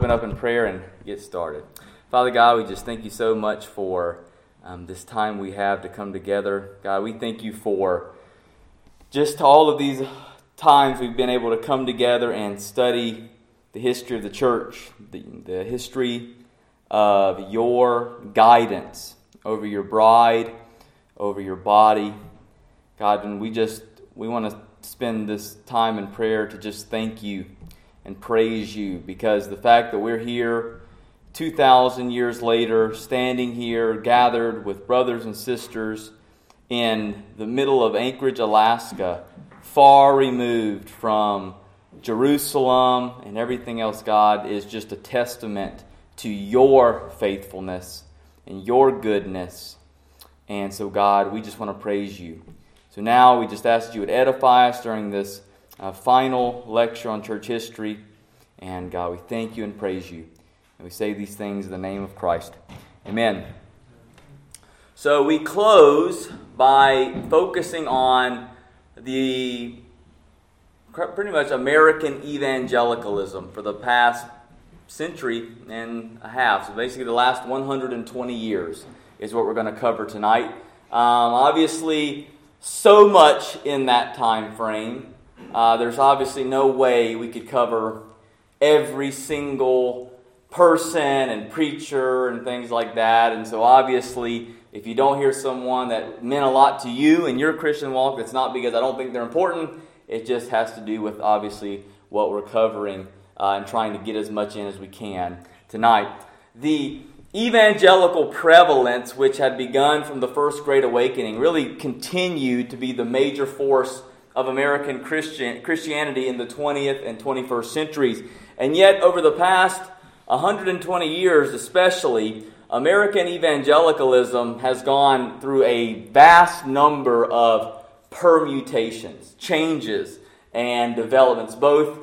Open up in prayer and get started. Father God, we just thank you so much for this time we have to come together. God, we thank you for just all of these times we've been able to come together and study the history of the church, the history of your guidance over your bride, over your body. God, and we want to spend this time in prayer to just thank you and praise you, because the fact that we're here 2,000 years later, standing here, gathered with brothers and sisters in the middle of Anchorage, Alaska, far removed from Jerusalem and everything else, God, is just a testament to your faithfulness and your goodness. And so, God, we just want to praise you. So now we just ask that you would edify us during this final lecture on church history. And God, we thank you and praise you. And we say these things in the name of Christ. Amen. So we close by focusing on the pretty much American evangelicalism for the past century and a half. So basically the last 120 years is what we're going to cover tonight. Obviously, so much in that time frame. There's obviously no way we could cover every single person and preacher and things like that. And so obviously, if you don't hear someone that meant a lot to you in your Christian walk, it's not because I don't think they're important. It just has to do with, obviously, what we're covering and trying to get as much in as we can tonight. The evangelical prevalence, which had begun from the First Great Awakening, really continued to be the major force of American Christianity in the 20th and 21st centuries. And yet, over the past 120 years especially, American evangelicalism has gone through a vast number of permutations, changes, and developments, both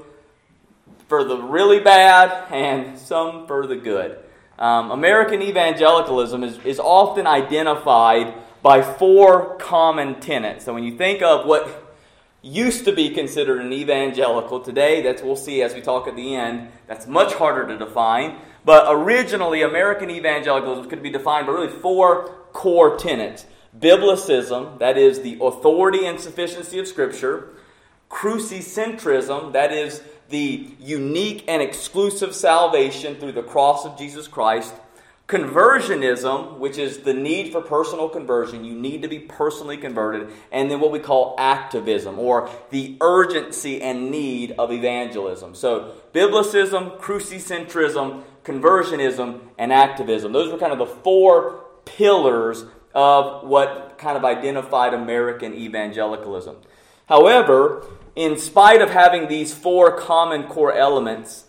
for the really bad and some for the good. American evangelicalism is often identified by four common tenets. So when you think of what used to be considered an evangelical, today, that's we'll see as we talk at the end, that's much harder to define. But originally, American evangelicalism could be defined by really four core tenets. Biblicism, that is the authority and sufficiency of Scripture. Crucicentrism, that is the unique and exclusive salvation through the cross of Jesus Christ. Conversionism, which is the need for personal conversion. You need to be personally converted. And then what we call activism, or the urgency and need of evangelism. So, Biblicism, crucicentrism, conversionism, and activism. Those were kind of the four pillars of what kind of identified American evangelicalism. However, in spite of having these four common core elements,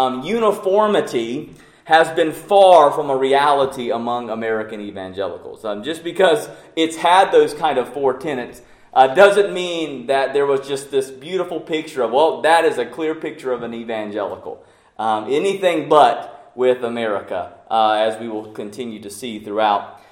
uniformity has been far from a reality among American evangelicals. Just because it's had those kind of four tenets doesn't mean that there was just this beautiful picture of, well, that is a clear picture of an evangelical. Anything but with America, as we will continue to see throughout.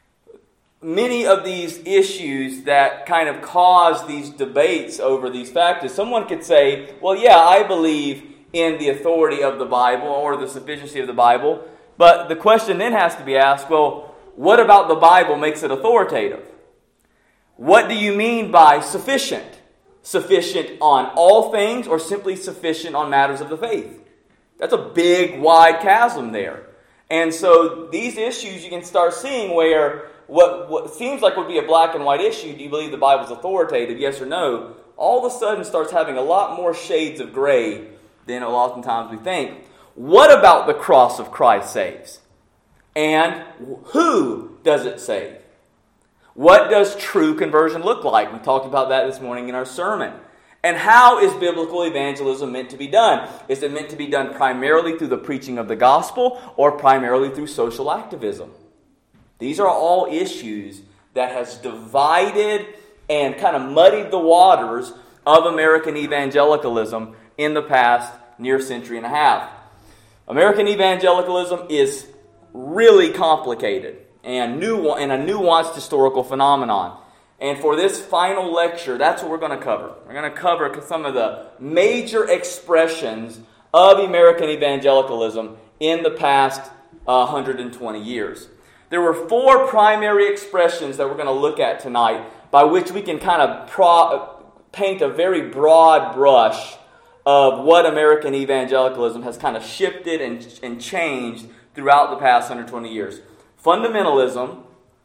Many of these issues that kind of cause these debates over these factors, someone could say, well, yeah, I believe in the authority of the Bible or the sufficiency of the Bible. But the question then has to be asked, well, what about the Bible makes it authoritative? What do you mean by sufficient? Sufficient on all things or simply sufficient on matters of the faith? That's a big, wide chasm there. And so these issues you can start seeing where what seems like would be a black and white issue, do you believe the Bible's authoritative, yes or no, all of a sudden starts having a lot more shades of gray than oftentimes we think. What about the cross of Christ saves? And who does it save? What does true conversion look like? We talked about that this morning in our sermon. And how is biblical evangelism meant to be done? Is it meant to be done primarily through the preaching of the gospel or primarily through social activism? These are all issues that has divided and kind of muddied the waters of American evangelicalism in the past near century and a half. American evangelicalism is really complicated and a nuanced historical phenomenon. And for this final lecture, that's what we're going to cover. We're going to cover some of the major expressions of American evangelicalism in the past 120 years. There were four primary expressions that we're going to look at tonight by which we can kind of paint a very broad brush of what American evangelicalism has kind of shifted and changed throughout the past 120 years. Fundamentalism,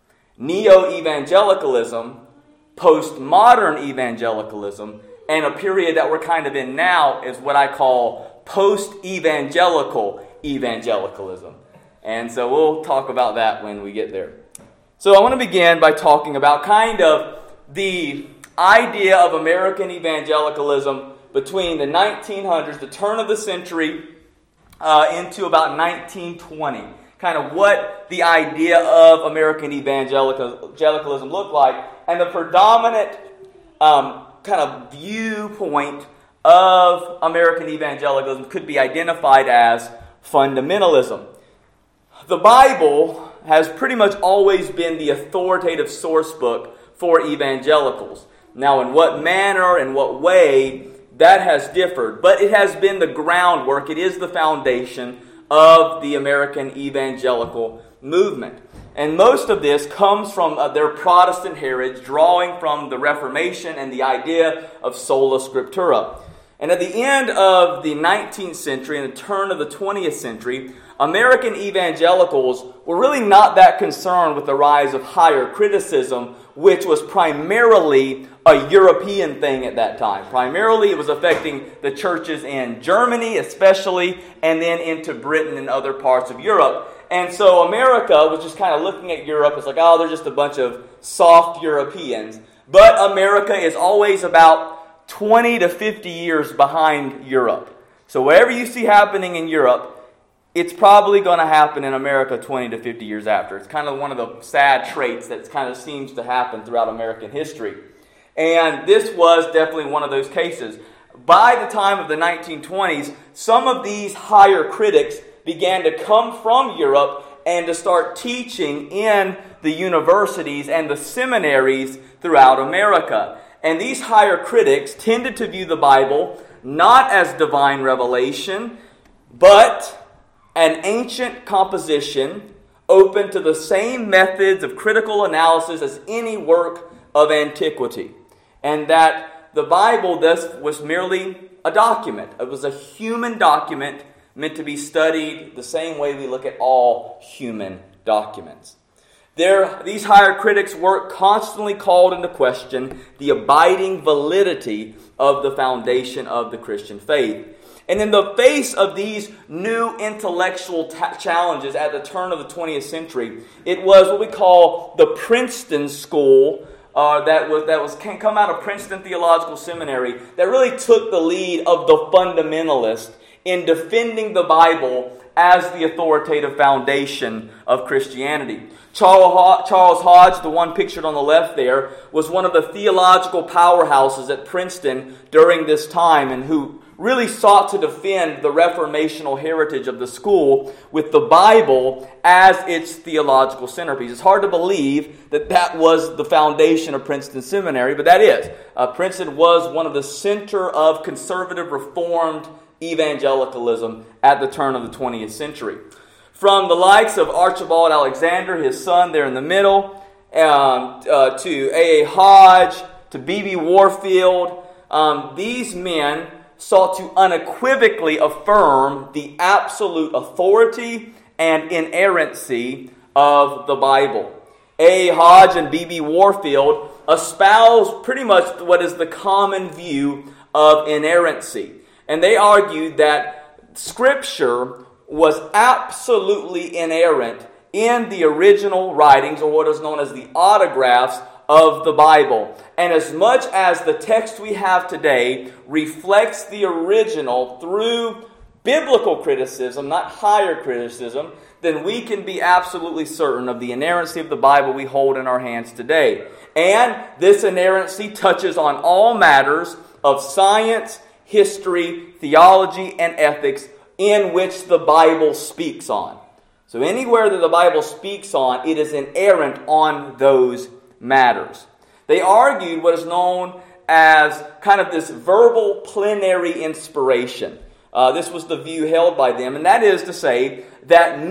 neo-evangelicalism, postmodern evangelicalism, and a period that we're kind of in now is what I call post-evangelical evangelicalism. And so we'll talk about that when we get there. So I want to begin by talking about kind of the idea of American evangelicalism between the 1900s, the turn of the century, into about 1920. Kind of what the idea of American evangelicalism looked like, and the predominant kind of viewpoint of American evangelicalism could be identified as fundamentalism. The Bible has pretty much always been the authoritative source book for evangelicals. Now, in what manner and what way, that has differed, but it has been the groundwork, it is the foundation of the American evangelical movement. And most of this comes from their Protestant heritage, drawing from the Reformation and the idea of sola scriptura. And at the end of the 19th century and the turn of the 20th century, American evangelicals were really not that concerned with the rise of higher criticism, which was primarily a European thing at that time. Primarily, it was affecting the churches in Germany especially, and then into Britain and other parts of Europe. And so America was just kind of looking at Europe as like, oh, they're just a bunch of soft Europeans. But America is always about 20 to 50 years behind Europe. So whatever you see happening in Europe, it's probably going to happen in America 20 to 50 years after. It's kind of one of the sad traits that kind of seems to happen throughout American history. And this was definitely one of those cases. By the time of the 1920s, some of these higher critics began to come from Europe and to start teaching in the universities and the seminaries throughout America. And these higher critics tended to view the Bible not as divine revelation, but an ancient composition open to the same methods of critical analysis as any work of antiquity. And that the Bible thus was merely a document. It was a human document meant to be studied the same way we look at all human documents. These higher critics' work constantly called into question the abiding validity of the foundation of the Christian faith. And in the face of these new intellectual challenges at the turn of the 20th century, it was what we call the Princeton School that come out of Princeton Theological Seminary that really took the lead of the fundamentalists in defending the Bible as the authoritative foundation of Christianity. Charles Hodge, the one pictured on the left there, was one of the theological powerhouses at Princeton during this time and who really sought to defend the reformational heritage of the school with the Bible as its theological centerpiece. It's hard to believe that that was the foundation of Princeton Seminary, but that is. Princeton was one of the center of conservative reformed evangelicalism at the turn of the 20th century. From the likes of Archibald Alexander, his son there in the middle, to A.A. Hodge, to B.B. Warfield, these men sought to unequivocally affirm the absolute authority and inerrancy of the Bible. A. Hodge and B.B. Warfield espoused pretty much what is the common view of inerrancy. And they argued that Scripture was absolutely inerrant in the original writings, or what is known as the autographs of the Bible. And as much as the text we have today reflects the original through biblical criticism, not higher criticism, then we can be absolutely certain of the inerrancy of the Bible we hold in our hands today. And this inerrancy touches on all matters of science, history, theology, and ethics in which the Bible speaks on. So anywhere that the Bible speaks on, it is inerrant on those matters. They argued what is known as kind of this verbal plenary inspiration. This was the view held by them, and that is to say that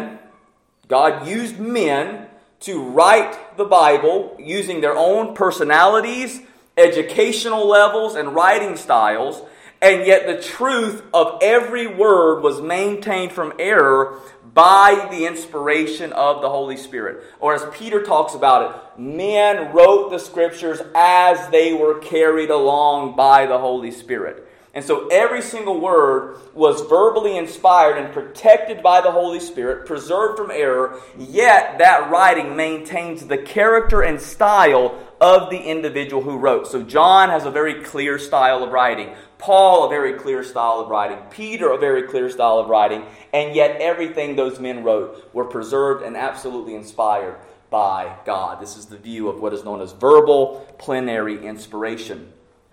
God used men to write the Bible using their own personalities, educational levels, and writing styles, and yet the truth of every word was maintained from error by the inspiration of the Holy Spirit. Or as Peter talks about it, men wrote the Scriptures as they were carried along by the Holy Spirit. And so every single word was verbally inspired and protected by the Holy Spirit, preserved from error, yet that writing maintains the character and style of the individual who wrote. So John has a very clear style of writing. Paul, a very clear style of writing. Peter, a very clear style of writing. And yet everything those men wrote were preserved and absolutely inspired by God. This is the view of what is known as verbal plenary inspiration.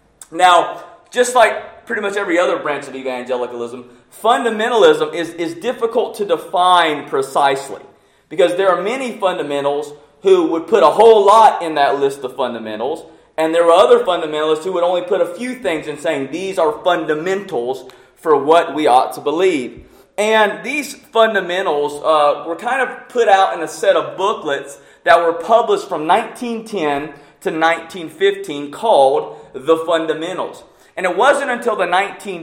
Now, just like pretty much every other branch of evangelicalism, fundamentalism is difficult to define precisely, because there are many fundamentals who would put a whole lot in that list of fundamentals, and there are other fundamentalists who would only put a few things in saying these are fundamentals for what we ought to believe. And these fundamentals were kind of put out in a set of booklets that were published from 1910 to 1915 called The Fundamentals. And it wasn't until the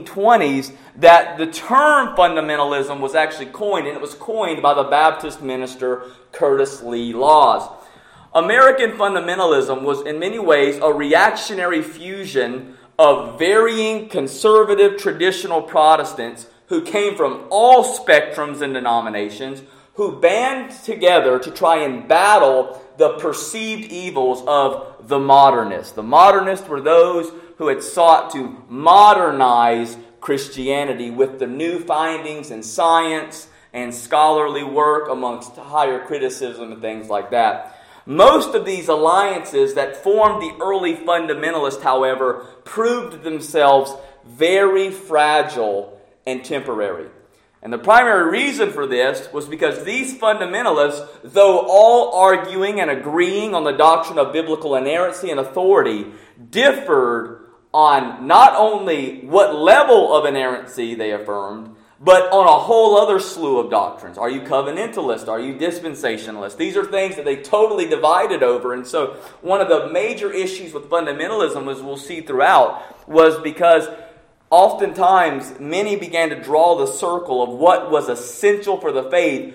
1920s that the term fundamentalism was actually coined, and it was coined by the Baptist minister Curtis Lee Laws. American fundamentalism was in many ways a reactionary fusion of varying conservative traditional Protestants who came from all spectrums and denominations, who band together to try and battle the perceived evils of the modernists. The modernists were those who had sought to modernize Christianity with the new findings in science and scholarly work amongst higher criticism and things like that. Most of these alliances that formed the early fundamentalists, however, proved themselves very fragile and temporary. And the primary reason for this was because these fundamentalists, though all arguing and agreeing on the doctrine of biblical inerrancy and authority, differed on not only what level of inerrancy they affirmed, but on a whole other slew of doctrines. Are you covenantalist? Are you dispensationalist? These are things that they totally divided over. And so one of the major issues with fundamentalism, as we'll see throughout, was because oftentimes many began to draw the circle of what was essential for the faith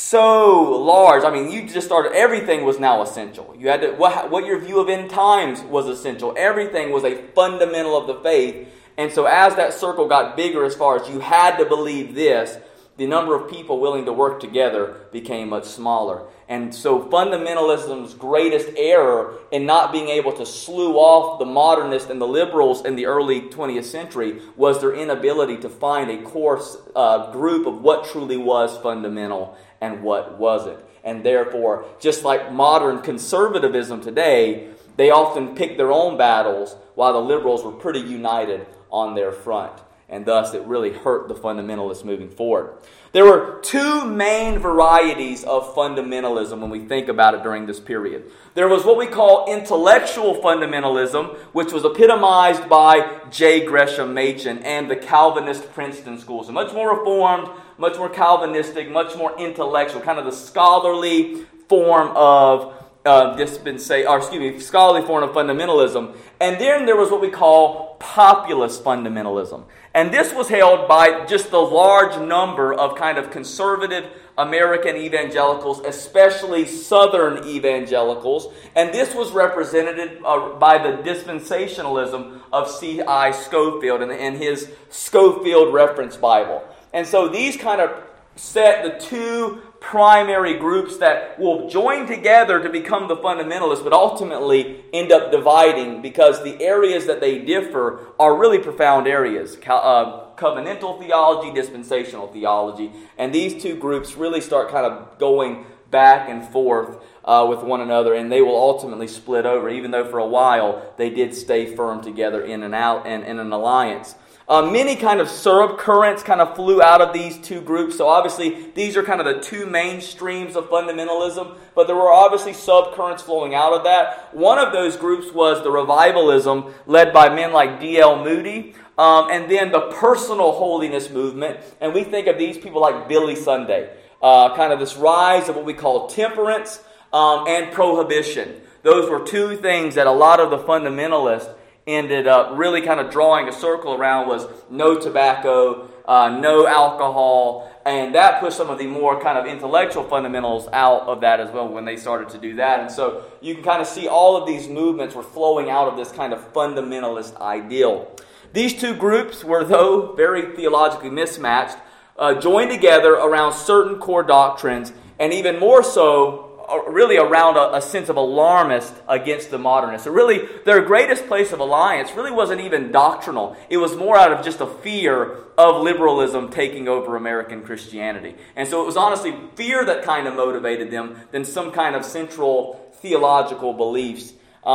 so large. I mean, you just started, everything was now essential. You had to, what your view of end times was essential. Everything was a fundamental of the faith. And so as that circle got bigger as far as you had to believe this, the number of people willing to work together became much smaller. And so fundamentalism's greatest error in not being able to slew off the modernists and the liberals in the early 20th century was their inability to find a core group of what truly was fundamental and what wasn't. And therefore, just like modern conservatism today, they often pick their own battles while the liberals were pretty united on their front. And thus, it really hurt the fundamentalists moving forward. There were two main varieties of fundamentalism when we think about it during this period. There was what we call intellectual fundamentalism, which was epitomized by J. Gresham Machen and the Calvinist Princeton schools. So much more reformed, much more Calvinistic, much more intellectual, kind of the scholarly form of scholarly form of fundamentalism. And then there was what we call populist fundamentalism. And this was held by just the large number of kind of conservative American evangelicals, especially Southern evangelicals. And this was represented by the dispensationalism of C.I. Scofield and his Scofield Reference Bible. And so these kind of set the two primary groups that will join together to become the fundamentalists, but ultimately end up dividing because the areas that they differ are really profound areas. Covenantal theology, dispensational theology. And these two groups really start kind of going back and forth with one another, and they will ultimately split over, even though for a while they did stay firm together in an alliance. Many kind of subcurrents kind of flew out of these two groups. So obviously these are kind of the two main streams of fundamentalism, but there were obviously subcurrents flowing out of that. One of those groups was the revivalism led by men like D.L. Moody, and then the personal holiness movement. And we think of these people like Billy Sunday, kind of this rise of what we call temperance and prohibition. Those were two things that a lot of the fundamentalists ended up really kind of drawing a circle around, was no tobacco, no alcohol, and that pushed some of the more kind of intellectual fundamentals out of that as well when they started to do that. And so you can kind of see all of these movements were flowing out of this kind of fundamentalist ideal. These two groups were, though very theologically mismatched, joined together around certain core doctrines, and even more so, really around a sense of alarmist against the modernists. So really, their greatest place of alliance really wasn't even doctrinal. It was more out of just a fear of liberalism taking over American Christianity. And so it was honestly fear that kind of motivated them than some kind of central theological beliefs.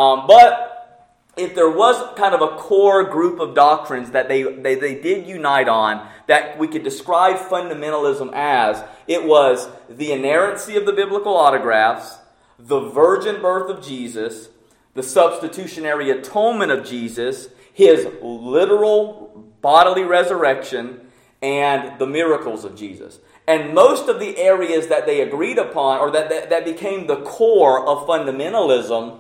But if there was kind of a core group of doctrines that they did unite on, that we could describe fundamentalism as, it was the inerrancy of the biblical autographs, the virgin birth of Jesus, the substitutionary atonement of Jesus, his literal bodily resurrection, and the miracles of Jesus. And most of the areas that they agreed upon, or that became the core of fundamentalism,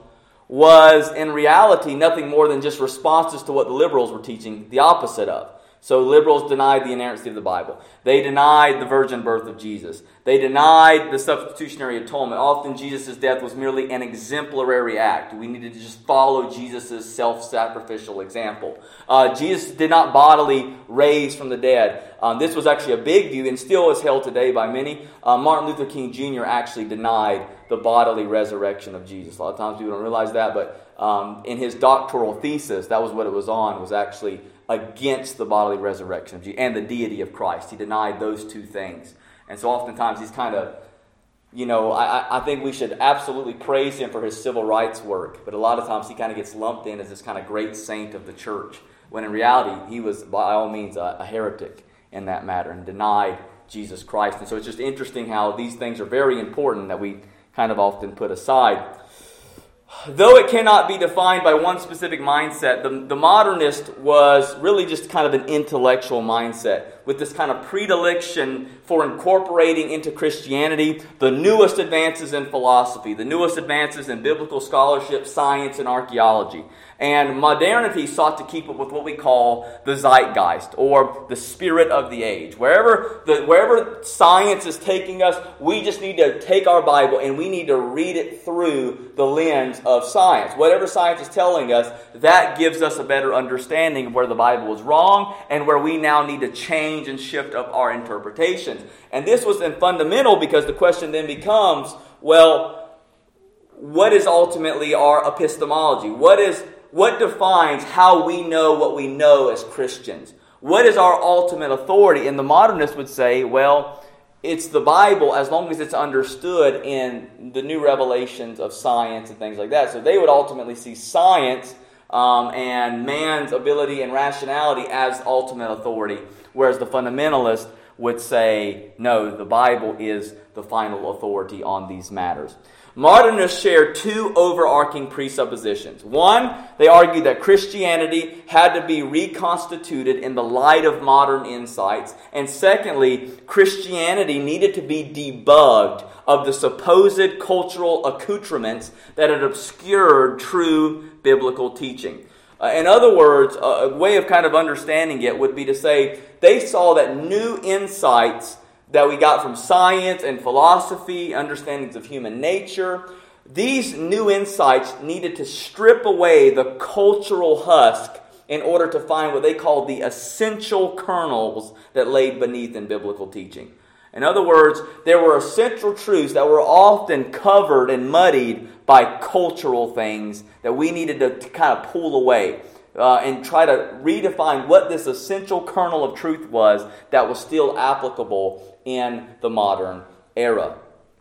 was in reality nothing more than just responses to what the liberals were teaching the opposite of. So liberals denied the inerrancy of the Bible. They denied the virgin birth of Jesus. They denied the substitutionary atonement. Often Jesus' death was merely an exemplary act. We needed to just follow Jesus' self-sacrificial example. Jesus did not bodily raise from the dead. This was actually a big view and still is held today by many. Martin Luther King Jr. actually denied the bodily resurrection of Jesus. A lot of times people don't realize that, but in his doctoral thesis, that was what it was on, was actually against the bodily resurrection of Jesus and the deity of Christ. He denied those two things. And so oftentimes he's kind of, I think we should absolutely praise him for his civil rights work, but a lot of times he kind of gets lumped in as this kind of great saint of the church, when in reality he was by all means a heretic in that matter and denied Jesus Christ. And so it's just interesting how these things are very important that we kind of often put aside. Though it cannot be defined by one specific mindset, the modernist was really just kind of an intellectual mindset with this kind of predilection for incorporating into Christianity the newest advances in philosophy, the newest advances in biblical scholarship, science, and archaeology. And modernity sought to keep up with what we call the zeitgeist, or the spirit of the age. Wherever science is taking us, we just need to take our Bible and we need to read it through the lens of science. Whatever science is telling us, that gives us a better understanding of where the Bible is wrong and where we now need to change and shift up our interpretations. And this was then fundamental, because the question then becomes, well, what is ultimately our epistemology? What defines how we know what we know as Christians? What is our ultimate authority? And the modernists would say, well, it's the Bible as long as it's understood in the new revelations of science and things like that. So they would ultimately see science and man's ability and rationality as ultimate authority, whereas the fundamentalist would say, no, the Bible is the final authority on these matters. Modernists share two overarching presuppositions. One, they argued that Christianity had to be reconstituted in the light of modern insights. And secondly, Christianity needed to be debugged of the supposed cultural accoutrements that had obscured true biblical teaching. In other words, a way of kind of understanding it would be to say they saw that new insights that we got from science and philosophy, understandings of human nature, these new insights needed to strip away the cultural husk in order to find what they called the essential kernels that laid beneath in biblical teaching. In other words, there were essential truths that were often covered and muddied by cultural things that we needed to kind of pull away and try to redefine what this essential kernel of truth was that was still applicable in the modern era.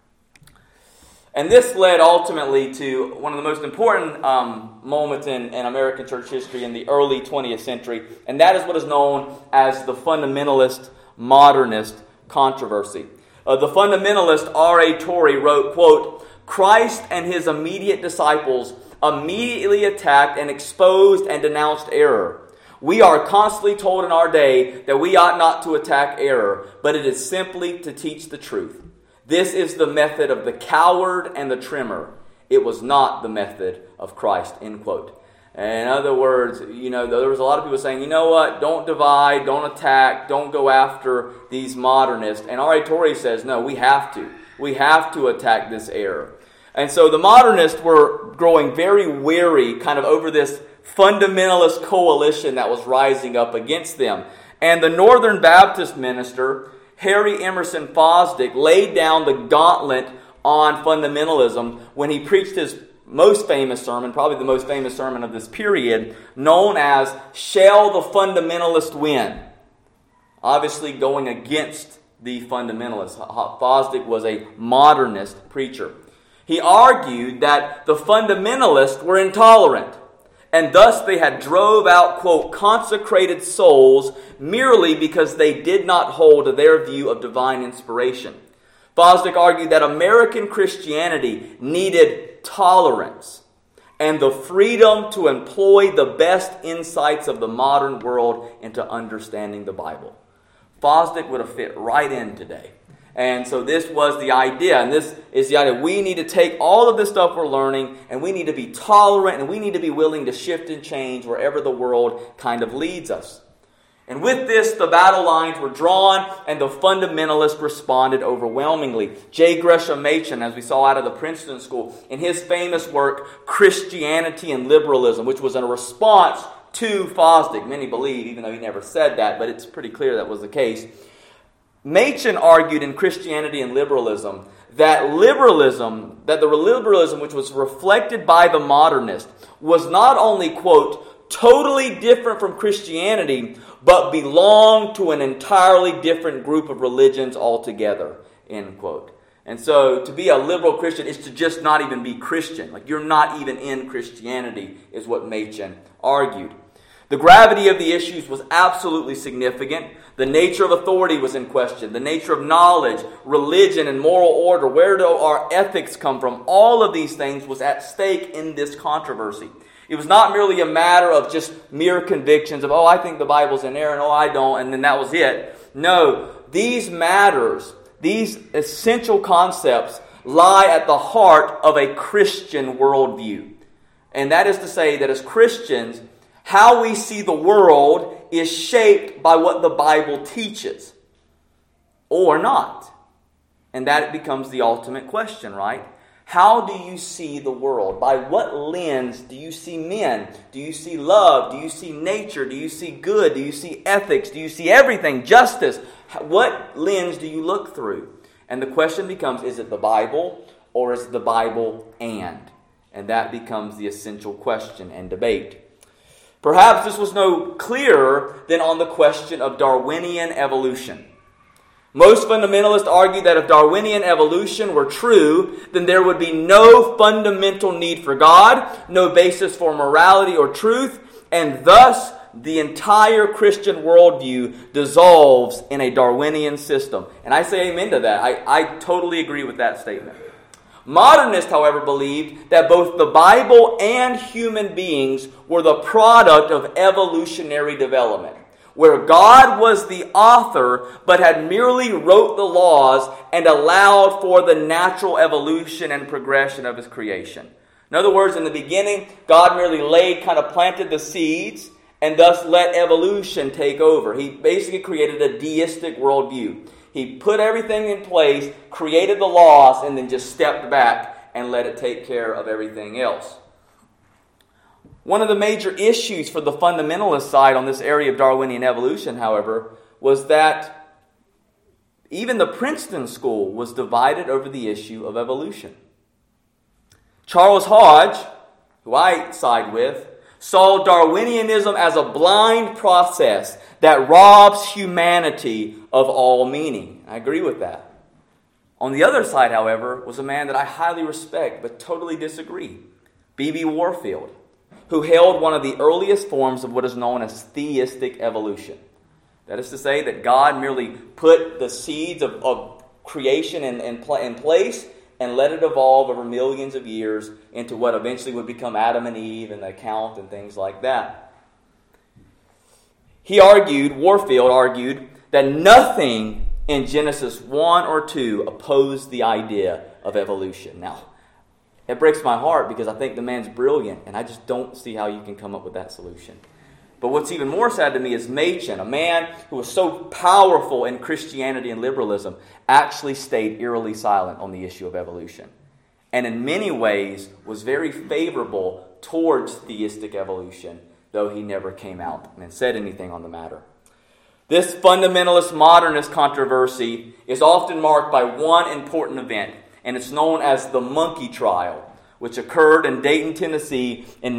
And this led ultimately to one of the most important moments in American church history in the early 20th century, and that is what is known as the fundamentalist modernist controversy. The fundamentalist R.A. Torrey wrote, quote, "Christ and his immediate disciples immediately attacked and exposed and denounced error. We are constantly told in our day that we ought not to attack error, but it is simply to teach the truth. This is the method of the coward and the trimmer. It was not the method of Christ, end quote. In other words, there was a lot of people saying, you know what, don't divide, don't attack, don't go after these modernists. And R.A. Torrey says, no, we have to. We have to attack this error. And so the modernists were growing very weary kind of over this fundamentalist coalition that was rising up against them. And the Northern Baptist minister, Harry Emerson Fosdick, laid down the gauntlet on fundamentalism when he preached his most famous sermon, probably the most famous sermon of this period, known as Shall the Fundamentalist Win? Obviously going against the fundamentalists. Fosdick was a modernist preacher. He argued that the fundamentalists were intolerant, and thus they had drove out, quote, consecrated souls merely because they did not hold to their view of divine inspiration. Fosdick argued that American Christianity needed tolerance and the freedom to employ the best insights of the modern world into understanding the Bible. Fosdick would have fit right in today. And so this was the idea, and this is the idea. We need to take all of this stuff we're learning, and we need to be tolerant, and we need to be willing to shift and change wherever the world kind of leads us. And with this, the battle lines were drawn, and the fundamentalists responded overwhelmingly. J. Gresham Machen, as we saw out of the Princeton School, in his famous work, Christianity and Liberalism, which was in a response to Fosdick. Many believe, even though he never said that, but it's pretty clear that was the case. Machen argued in Christianity and Liberalism that the liberalism which was reflected by the modernist was not only, quote, totally different from Christianity, but belonged to an entirely different group of religions altogether, end quote. And so to be a liberal Christian is to just not even be Christian. Like you're not even in Christianity, is what Machen argued. The gravity of the issues was absolutely significant. The nature of authority was in question. The nature of knowledge, religion, and moral order. Where do our ethics come from? All of these things was at stake in this controversy. It was not merely a matter of just mere convictions of, I think the Bible's in there, and I don't, and then that was it. No, these matters, these essential concepts lie at the heart of a Christian worldview. And that is to say that as Christians, how we see the world is shaped by what the Bible teaches, or not. And that becomes the ultimate question, right? How do you see the world? By what lens do you see men? Do you see love? Do you see nature? Do you see good? Do you see ethics? Do you see everything? Justice? What lens do you look through? And the question becomes, is it the Bible or is it the Bible and? And that becomes the essential question and debate. Perhaps this was no clearer than on the question of Darwinian evolution. Most fundamentalists argue that if Darwinian evolution were true, then there would be no fundamental need for God, no basis for morality or truth, and thus the entire Christian worldview dissolves in a Darwinian system. And I say amen to that. I totally agree with that statement. Modernists, however, believed that both the Bible and human beings were the product of evolutionary development, where God was the author but had merely wrote the laws and allowed for the natural evolution and progression of His creation. In other words, in the beginning, God merely planted the seeds and thus let evolution take over. He basically created a deistic worldview. He put everything in place, created the laws, and then just stepped back and let it take care of everything else. One of the major issues for the fundamentalist side on this area of Darwinian evolution, however, was that even the Princeton School was divided over the issue of evolution. Charles Hodge, who I side with, saw Darwinianism as a blind process that robs humanity of all meaning. I agree with that. On the other side, however, was a man that I highly respect but totally disagree, B.B. Warfield, who held one of the earliest forms of what is known as theistic evolution. That is to say that God merely put the seeds of creation in place and let it evolve over millions of years into what eventually would become Adam and Eve and the account and things like that. Warfield argued, that nothing in Genesis 1 or 2 opposed the idea of evolution. Now, it breaks my heart because I think the man's brilliant, and I just don't see how you can come up with that solution. But what's even more sad to me is Machen, a man who was so powerful in Christianity and liberalism, actually stayed eerily silent on the issue of evolution. And in many ways was very favorable towards theistic evolution, though he never came out and said anything on the matter. This fundamentalist modernist controversy is often marked by one important event, and it's known as the Monkey Trial, which occurred in Dayton, Tennessee in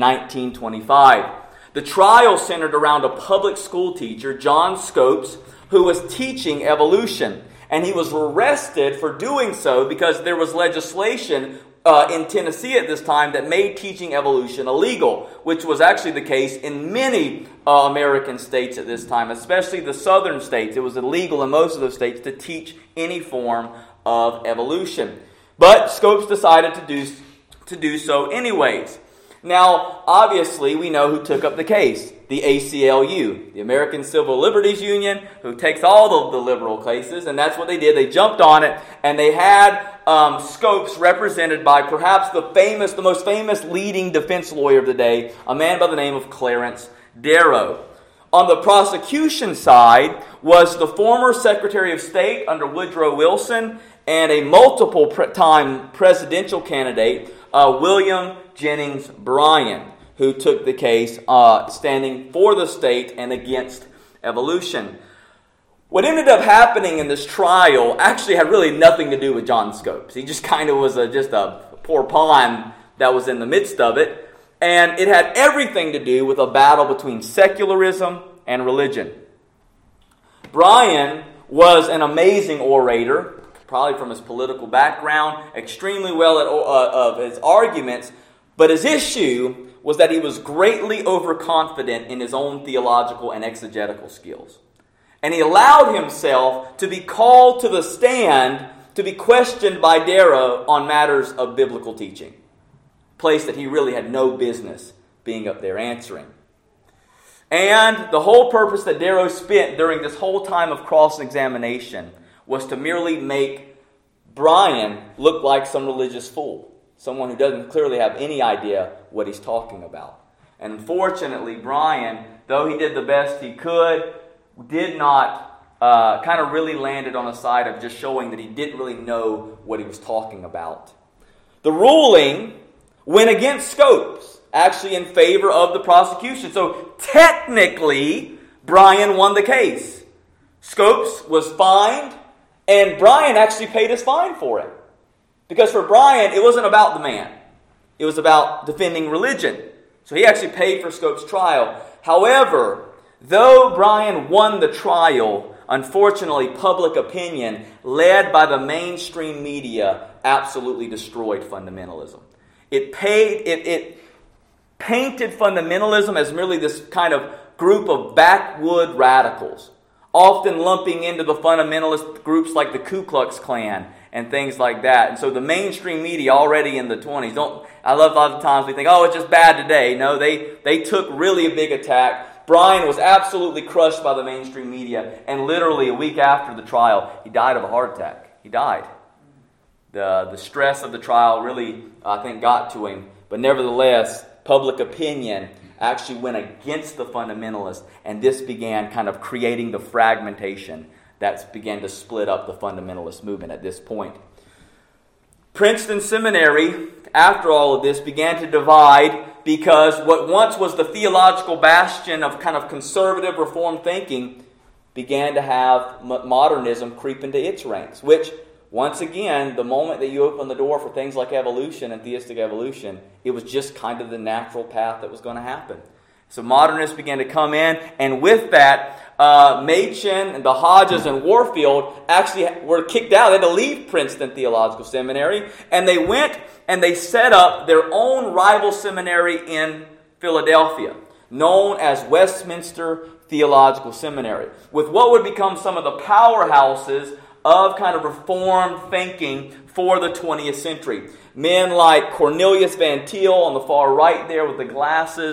1925. The trial centered around a public school teacher, John Scopes, who was teaching evolution. And he was arrested for doing so because there was legislation in Tennessee at this time that made teaching evolution illegal, which was actually the case in many American states at this time, especially the southern states. It was illegal in most of those states to teach any form of evolution. But Scopes decided to do so anyways. Now, obviously, we know who took up the case. The ACLU, the American Civil Liberties Union, who takes all of the liberal cases, and that's what they did. They jumped on it, and they had Scopes represented by perhaps the most famous leading defense lawyer of the day, a man by the name of Clarence Darrow. On the prosecution side was the former Secretary of State under Woodrow Wilson and a multiple-time presidential candidate, William Jennings Bryan, who took the case standing for the state and against evolution. What ended up happening in this trial actually had really nothing to do with John Scopes. He just kind of was just a poor pawn that was in the midst of it. And it had everything to do with a battle between secularism and religion. Bryan was an amazing orator, probably from his political background, extremely well of his arguments, but his issue was that he was greatly overconfident in his own theological and exegetical skills. And he allowed himself to be called to the stand to be questioned by Darrow on matters of biblical teaching, a place that he really had no business being up there answering. And the whole purpose that Darrow spent during this whole time of cross-examination was to merely make Bryan look like some religious fool, someone who doesn't clearly have any idea what he's talking about. And unfortunately, Bryan, though he did the best he could, did not kind of really landed on the side of just showing that he didn't really know what he was talking about. The ruling went against Scopes, actually in favor of the prosecution. So technically, Bryan won the case. Scopes was fined, and Bryan actually paid his fine for it. Because for Bryan, it wasn't about the man. It was about defending religion. So he actually paid for Scopes' trial. However, though Bryan won the trial, unfortunately, public opinion, led by the mainstream media, absolutely destroyed fundamentalism. It painted fundamentalism as merely this kind of group of backwood radicals, often lumping into the fundamentalist groups like the Ku Klux Klan and things like that. And so the mainstream media already in the 20s, I love a lot of times we think, oh, it's just bad today. No, they took really a big attack. Bryan was absolutely crushed by the mainstream media, and literally a week after the trial, he died of a heart attack. He died. The stress of the trial really, I think, got to him. But nevertheless, public opinion actually went against the fundamentalists, and this began kind of creating the fragmentation that began to split up the fundamentalist movement at this point. Princeton Seminary, after all of this, began to divide because what once was the theological bastion of kind of conservative reform thinking began to have modernism creep into its ranks, which, once again, the moment that you open the door for things like evolution and theistic evolution, it was just kind of the natural path that was going to happen. So modernists began to come in, and with that, Machen and the Hodges and Warfield actually were kicked out. They had to leave Princeton Theological Seminary, and they went and they set up their own rival seminary in Philadelphia, known as Westminster Theological Seminary, with what would become some of the powerhouses of kind of reformed thinking for the 20th century. Men like Cornelius Van Til on the far right there with the glasses,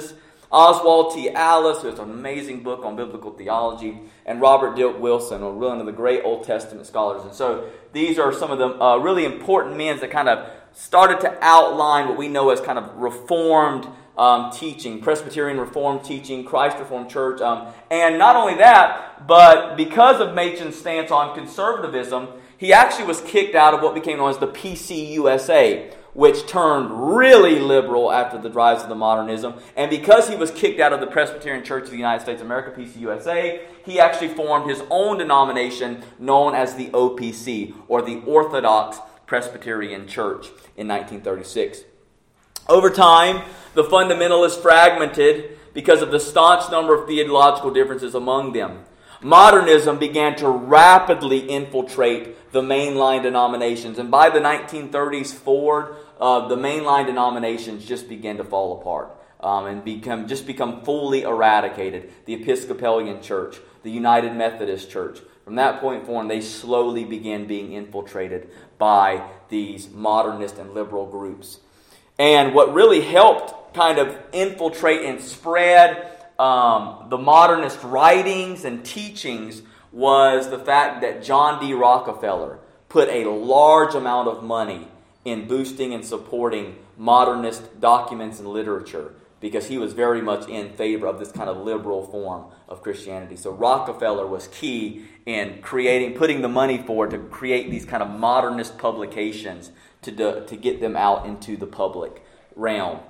Oswald T. Allis, who has an amazing book on biblical theology, and Robert Dilk Wilson, one of the great Old Testament scholars. And so these are some of the really important men that kind of started to outline what we know as kind of Reformed teaching, Presbyterian Reformed teaching, Christ Reformed Church. And not only that, but because of Machen's stance on conservatism, he actually was kicked out of what became known as the PCUSA, which turned really liberal after the rise of the modernism. And because he was kicked out of the Presbyterian Church of the United States of America, PCUSA, he actually formed his own denomination known as the OPC, or the Orthodox Presbyterian Church, in 1936. Over time, the fundamentalists fragmented because of the staunch number of theological differences among them. Modernism began to rapidly infiltrate the mainline denominations, and by the 1930s forward, the mainline denominations just began to fall apart and become fully eradicated. The Episcopalian Church, the United Methodist Church. From that point forward, they slowly began being infiltrated by these modernist and liberal groups. And what really helped kind of infiltrate and spread the modernist writings and teachings was the fact that John D. Rockefeller put a large amount of money in boosting and supporting modernist documents and literature, because he was very much in favor of this kind of liberal form of Christianity. So Rockefeller was key in putting the money forward to create these kind of modernist publications to get them out into the public realm.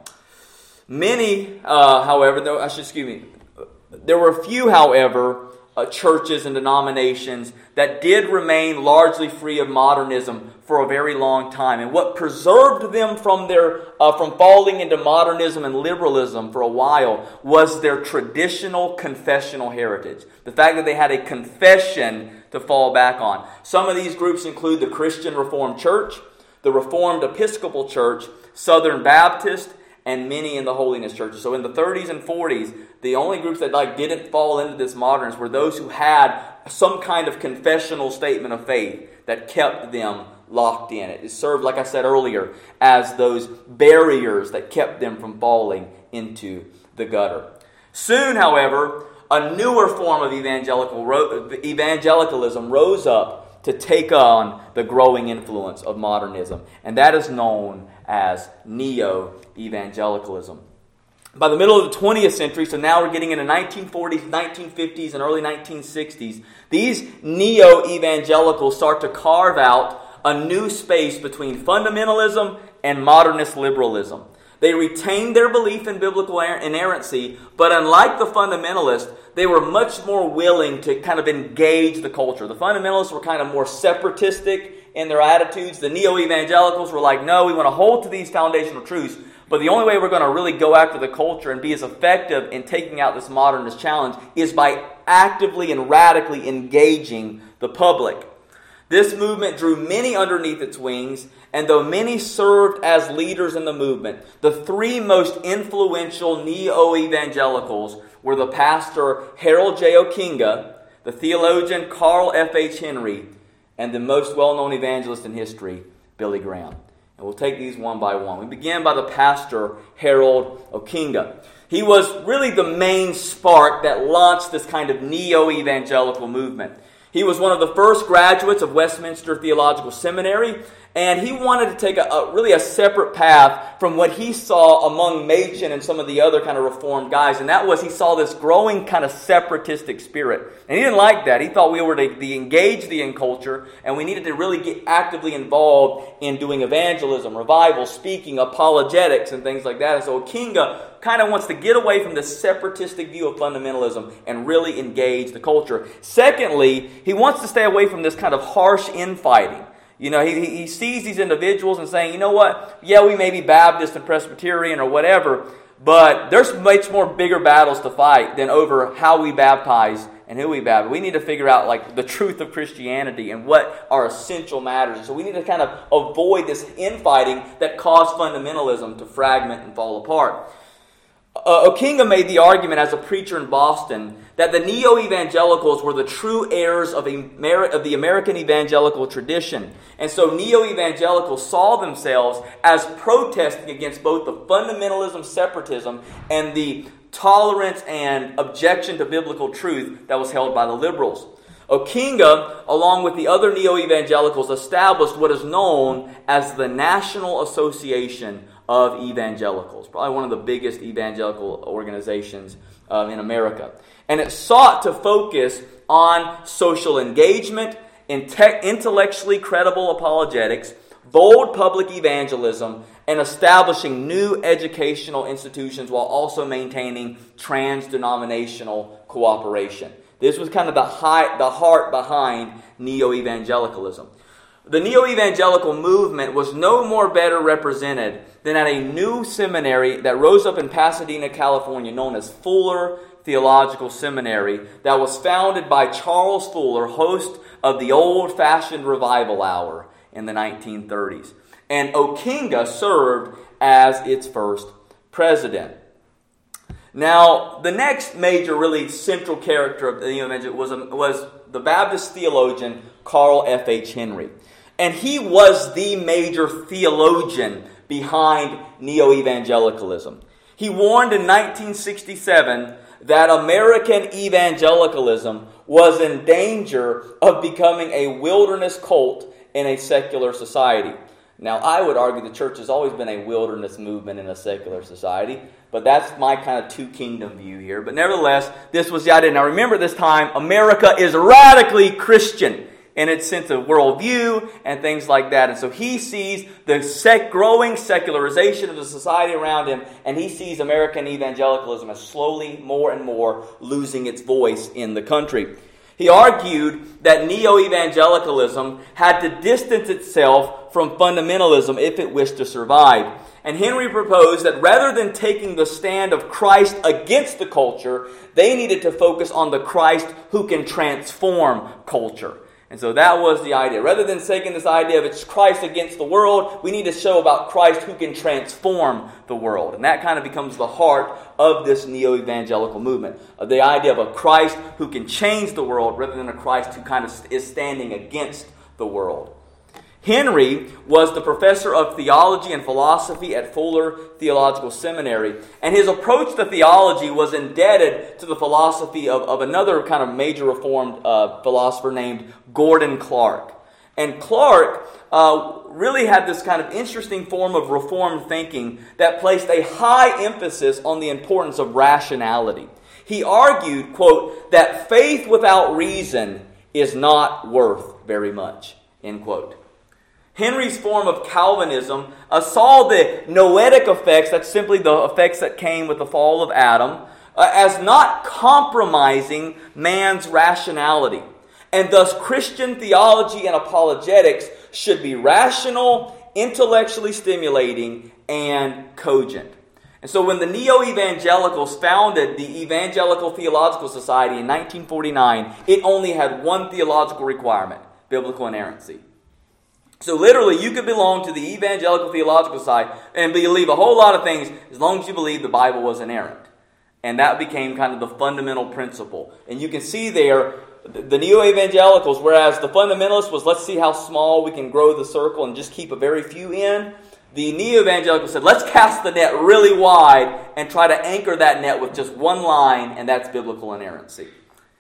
Many, however, there were a few, however, churches and denominations that did remain largely free of modernism for a very long time. And what preserved them from falling into modernism and liberalism for a while was their traditional confessional heritage. The fact that they had a confession to fall back on. Some of these groups include the Christian Reformed Church, the Reformed Episcopal Church, Southern Baptist, and many in the holiness churches. So in the 30s and 40s, the only groups that didn't fall into this modernist were those who had some kind of confessional statement of faith that kept them locked in. It served, like I said earlier, as those barriers that kept them from falling into the gutter. Soon, however, a newer form of evangelicalism rose up to take on the growing influence of modernism, and that is known as neo-evangelicalism. By the middle of the 20th century, so now we're getting into 1940s, 1950s, and early 1960s, these neo-evangelicals start to carve out a new space between fundamentalism and modernist liberalism. They retained their belief in biblical inerrancy, but unlike the fundamentalists, they were much more willing to kind of engage the culture. The fundamentalists were kind of more separatistic in their attitudes. The neo-evangelicals were like, no, we want to hold to these foundational truths, but the only way we're going to really go after the culture and be as effective in taking out this modernist challenge is by actively and radically engaging the public. This movement drew many underneath its wings, and though many served as leaders in the movement, the three most influential neo-evangelicals were the pastor Harold J. Okinga, the theologian Carl F. H. Henry, and the most well-known evangelist in history, Billy Graham. And we'll take these one by one. We begin by the pastor Harold Okinga. He was really the main spark that launched this kind of neo-evangelical movement. He was one of the first graduates of Westminster Theological Seminary, and he wanted to take a separate path from what he saw among Machen and some of the other kind of Reformed guys, and that was he saw this growing kind of separatistic spirit. And he didn't like that. He thought we were to engage the culture, and we needed to really get actively involved in doing evangelism, revival, speaking, apologetics, and things like that. And so Okinga kind of wants to get away from this separatistic view of fundamentalism and really engage the culture. Secondly, he wants to stay away from this kind of harsh infighting. You know, he sees these individuals and saying, you know what, yeah, we may be Baptist and Presbyterian or whatever, but there's much more bigger battles to fight than over how we baptize and who we baptize. We need to figure out the truth of Christianity and what are essential matters. So we need to kind of avoid this infighting that caused fundamentalism to fragment and fall apart. Okinga made the argument as a preacher in Boston that the neo-evangelicals were the true heirs of the American evangelical tradition. And so neo-evangelicals saw themselves as protesting against both the fundamentalism, separatism, and the tolerance and objection to biblical truth that was held by the liberals. Okinga, along with the other neo-evangelicals, established what is known as the National Association of Evangelicals, probably one of the biggest evangelical organizations in America. And it sought to focus on social engagement, intellectually credible apologetics, bold public evangelism, and establishing new educational institutions while also maintaining trans-denominational cooperation. This was kind of the heart behind neo-evangelicalism. The neo-evangelical movement was no more better represented than at a new seminary that rose up in Pasadena, California, known as Fuller Theological Seminary, that was founded by Charles Fuller, host of the old-fashioned revival hour in the 1930s. And Okinga served as its first president. Now, the next major, really central character of the neo-evangelical was the Baptist theologian Carl F.H. Henry. And he was the major theologian behind neo-evangelicalism. He warned in 1967 that American evangelicalism was in danger of becoming a wilderness cult in a secular society. Now, I would argue the church has always been a wilderness movement in a secular society, but that's my kind of two-kingdom view here. But nevertheless, this was the idea. Now, remember this time, America is radically Christian in its sense of worldview and things like that. And so he sees the growing secularization of the society around him, and he sees American evangelicalism as slowly, more and more, losing its voice in the country. He argued that neo-evangelicalism had to distance itself from fundamentalism if it wished to survive. And Henry proposed that rather than taking the stand of Christ against the culture, they needed to focus on the Christ who can transform culture. And so that was the idea. Rather than taking this idea of it's Christ against the world, we need to show about Christ who can transform the world. And that kind of becomes the heart of this neo-evangelical movement. The idea of a Christ who can change the world rather than a Christ who kind of is standing against the world. Henry was the professor of theology and philosophy at Fuller Theological Seminary, and his approach to theology was indebted to the philosophy of another kind of major Reformed philosopher named Gordon Clark. And Clark really had this kind of interesting form of Reformed thinking that placed a high emphasis on the importance of rationality. He argued, quote, that faith without reason is not worth very much, end quote. Henry's form of Calvinism saw the noetic effects, that's simply the effects that came with the fall of Adam, as not compromising man's rationality. And thus Christian theology and apologetics should be rational, intellectually stimulating, and cogent. And so when the neo-evangelicals founded the Evangelical Theological Society in 1949, it only had one theological requirement, biblical inerrancy. So literally, you could belong to the Evangelical Theological Society and believe a whole lot of things as long as you believe the Bible was inerrant. And that became kind of the fundamental principle. And you can see there, the neo-evangelicals, whereas the fundamentalists was, let's see how small we can grow the circle and just keep a very few in. The neo-evangelicals said, let's cast the net really wide and try to anchor that net with just one line, and that's biblical inerrancy.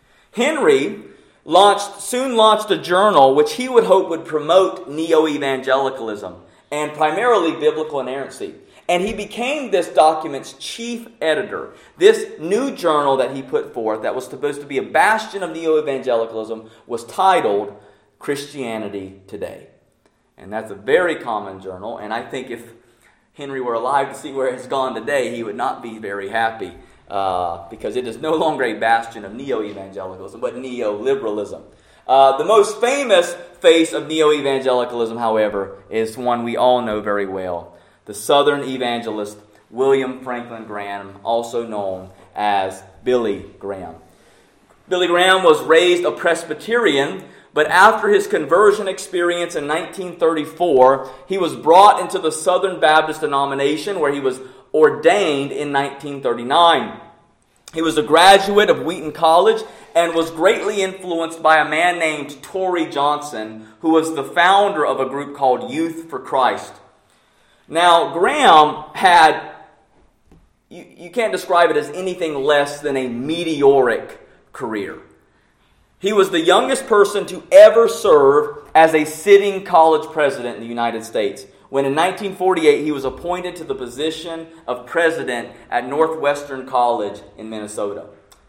Henry soon launched a journal which he would hope would promote neo-evangelicalism and primarily biblical inerrancy. And he became this document's chief editor. This new journal that he put forth that was supposed to be a bastion of neo-evangelicalism was titled Christianity Today. And that's a very common journal, and I think if Henry were alive to see where it's gone today, he would not be very happy. Because it is no longer a bastion of neo-evangelicalism, but neo-liberalism. The most famous face of neo-evangelicalism, however, is one we all know very well. The Southern evangelist William Franklin Graham, also known as Billy Graham. Billy Graham was raised a Presbyterian, but after his conversion experience in 1934, he was brought into the Southern Baptist denomination where he was ordained in 1939. He was a graduate of Wheaton College and was greatly influenced by a man named Torrey Johnson, who was the founder of a group called Youth for Christ. Now, Graham had you can't describe it as anything less than a meteoric career. He was the youngest person to ever serve as a sitting college president in the United States, when in 1948 he was appointed to the position of president at Northwestern College in Minnesota.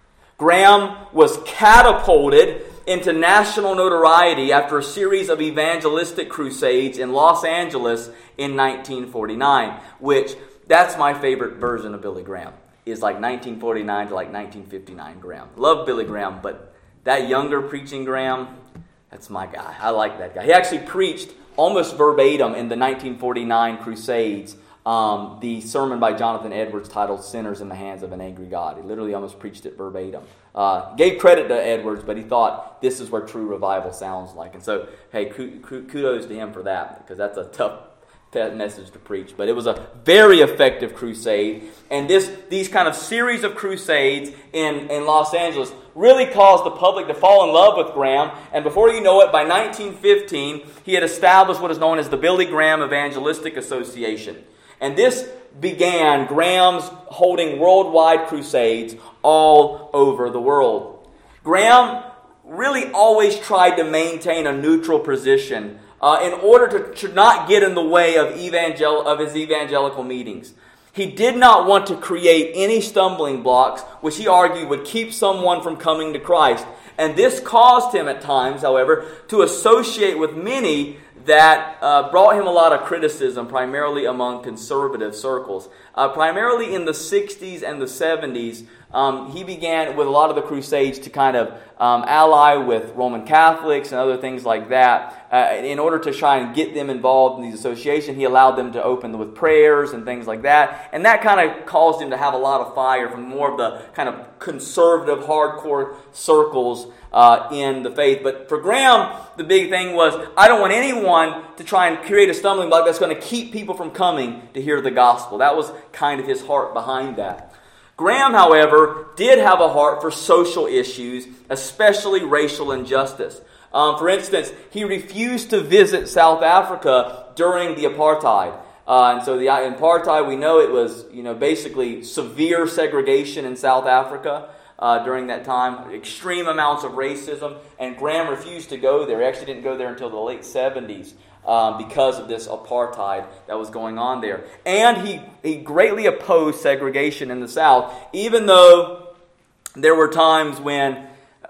Graham was catapulted into national notoriety after a series of evangelistic crusades in Los Angeles in 1949, which, that's my favorite version of Billy Graham, is like 1949 to like 1959 Graham. Love Billy Graham, but that younger preaching Graham, that's my guy. I like that guy. He actually preached almost verbatim in the 1949 Crusades the sermon by Jonathan Edwards titled "Sinners in the Hands of an Angry God." He literally almost preached it verbatim. Gave credit to Edwards, but he thought this is where true revival sounds like. And so, hey, kudos to him for that, because that's a tough message to preach. But it was a very effective crusade, and these kind of series of crusades in Los Angeles really caused the public to fall in love with Graham. And before you know it, by 1915, he had established what is known as the Billy Graham Evangelistic Association. And this began Graham's holding worldwide crusades all over the world. Graham really always tried to maintain a neutral position in order to not get in the way of his evangelical meetings. He did not want to create any stumbling blocks which he argued would keep someone from coming to Christ. And this caused him at times, however, to associate with many that brought him a lot of criticism, primarily among conservative circles. Primarily in the 60s and the 70s, he began with a lot of the Crusades to kind of ally with Roman Catholics and other things like that. In order to try and get them involved in these associations, he allowed them to open with prayers and things like that. And that kind of caused him to have a lot of fire from more of the kind of conservative, hardcore circles in the faith. But for Graham, the big thing was, I don't want anyone to try and create a stumbling block that's going to keep people from coming to hear the gospel. That was kind of his heart behind that. Graham, however, did have a heart for social issues, especially racial injustice. For instance, he refused to visit South Africa during the apartheid. And so the apartheid, we know it was, basically severe segregation in South Africa during that time, extreme amounts of racism, and Graham refused to go there. He actually didn't go there until the late 70s because of this apartheid that was going on there. And he greatly opposed segregation in the South, even though there were times when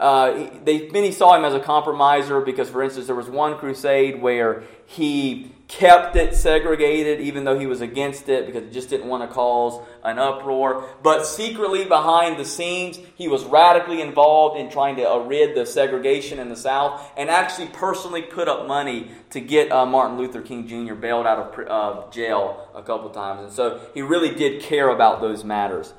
many saw him as a compromiser, because, for instance, there was one crusade where he kept it segregated even though he was against it because he just didn't want to cause an uproar. But secretly behind the scenes, he was radically involved in trying to rid the segregation in the South, and actually personally put up money to get Martin Luther King Jr. bailed out of jail a couple times. And so he really did care about those matters.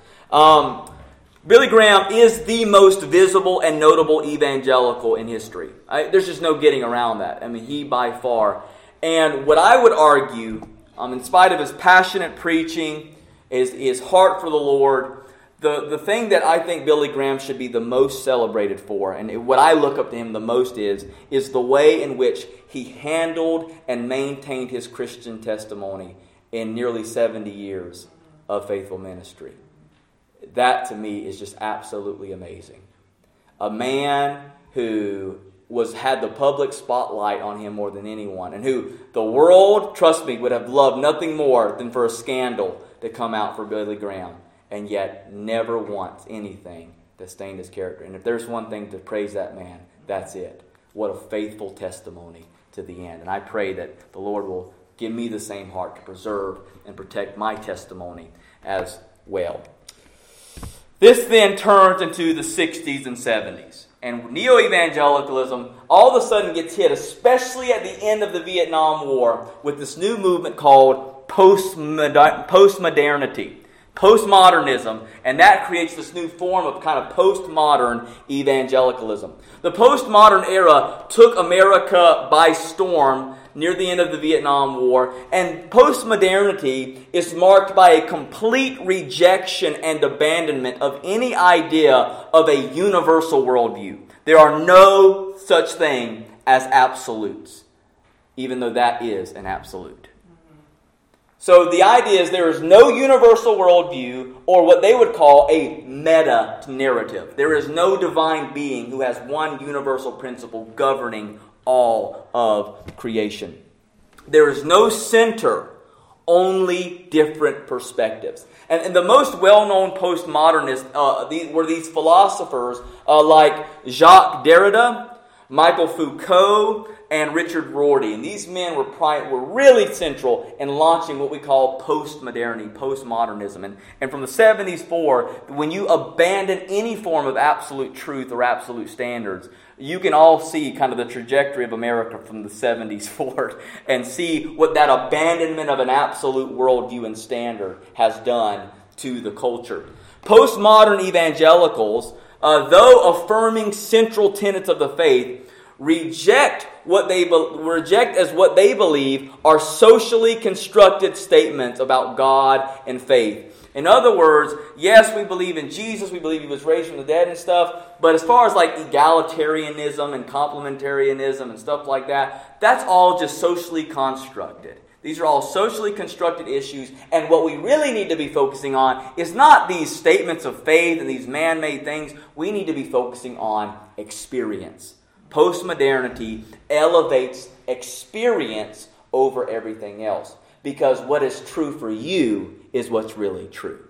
Billy Graham is the most visible and notable evangelical in history. There's just no getting around that. I mean, he by far. And what I would argue, in spite of his passionate preaching, his heart for the Lord, the thing that I think Billy Graham should be the most celebrated for, and what I look up to him the most is the way in which he handled and maintained his Christian testimony in nearly 70 years of faithful ministry. That, to me, is just absolutely amazing. A man who had the public spotlight on him more than anyone, and who the world, trust me, would have loved nothing more than for a scandal to come out for Billy Graham, and yet never once anything that stained his character. And if there's one thing to praise that man, that's it. What a faithful testimony to the end. And I pray that the Lord will give me the same heart to preserve and protect my testimony as well. This then turns into the 60s and 70s. And neo-evangelicalism all of a sudden gets hit, especially at the end of the Vietnam War, with this new movement called postmodernity, postmodernism, and that creates this new form of kind of postmodern evangelicalism. The postmodern era took America by storm near the end of the Vietnam War, and postmodernity is marked by a complete rejection and abandonment of any idea of a universal worldview. There are no such thing as absolutes, even though that is an absolute. So the idea is there is no universal worldview, or what they would call a meta-narrative. There is no divine being who has one universal principle governing all of creation. There is no center, only different perspectives. And the most well-known postmodernists were these philosophers like Jacques Derrida, Michael Foucault, and Richard Rorty. And these men were really central in launching what we call postmodernity, postmodernism. And from the 70s forward, when you abandon any form of absolute truth or absolute standards, you can all see kind of the trajectory of America from the 70s forward and see what that abandonment of an absolute worldview and standard has done to the culture. Postmodern evangelicals, though affirming central tenets of the faith, reject as what they believe are socially constructed statements about God and faith. In other words, yes, we believe in Jesus, we believe He was raised from the dead and stuff, but as far as like egalitarianism and complementarianism and stuff like that, that's all just socially constructed. These are all socially constructed issues, and what we really need to be focusing on is not these statements of faith and these man-made things. We need to be focusing on experience. Postmodernity elevates experience over everything else, because what is true for you is what's really true.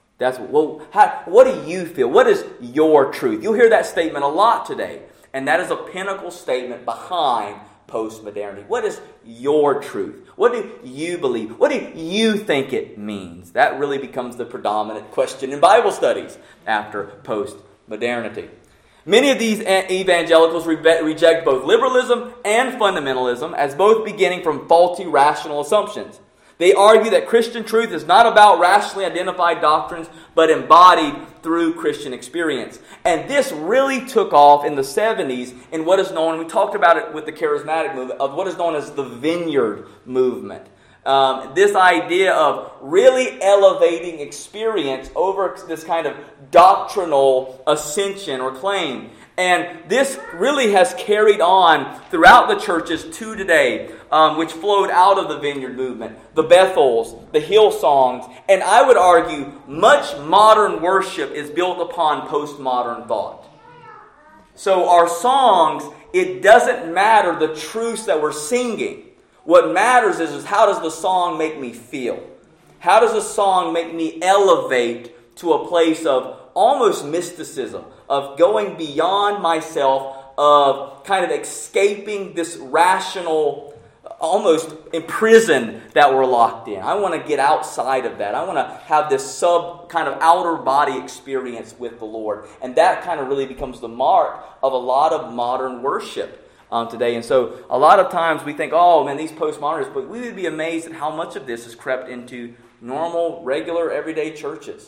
What do you feel? What is your truth? You'll hear that statement a lot today, and that is a pinnacle statement behind postmodernity. What is your truth? What do you believe? What do you think it means? That really becomes the predominant question in Bible studies after postmodernity. Many of these evangelicals reject both liberalism and fundamentalism as both beginning from faulty rational assumptions. They argue that Christian truth is not about rationally identified doctrines, but embodied through Christian experience. And this really took off in the 70s in what is known, we talked about it with the charismatic movement, of what is known as the Vineyard movement. This idea of really elevating experience over this kind of doctrinal ascension or claim. And this really has carried on throughout the churches to today, which flowed out of the Vineyard movement. The Bethels, the Hillsongs, and I would argue much modern worship is built upon postmodern thought. So our songs, it doesn't matter the truths that we're singing. What matters is how does the song make me feel? How does the song make me elevate to a place of almost mysticism, of going beyond myself, of kind of escaping this rational, almost prison that we're locked in. I want to get outside of that. I want to have this kind of outer body experience with the Lord. And that kind of really becomes the mark of a lot of modern worship today. And so a lot of times we think, oh man, these postmodernists, but we would be amazed at how much of this has crept into normal, regular, everyday churches.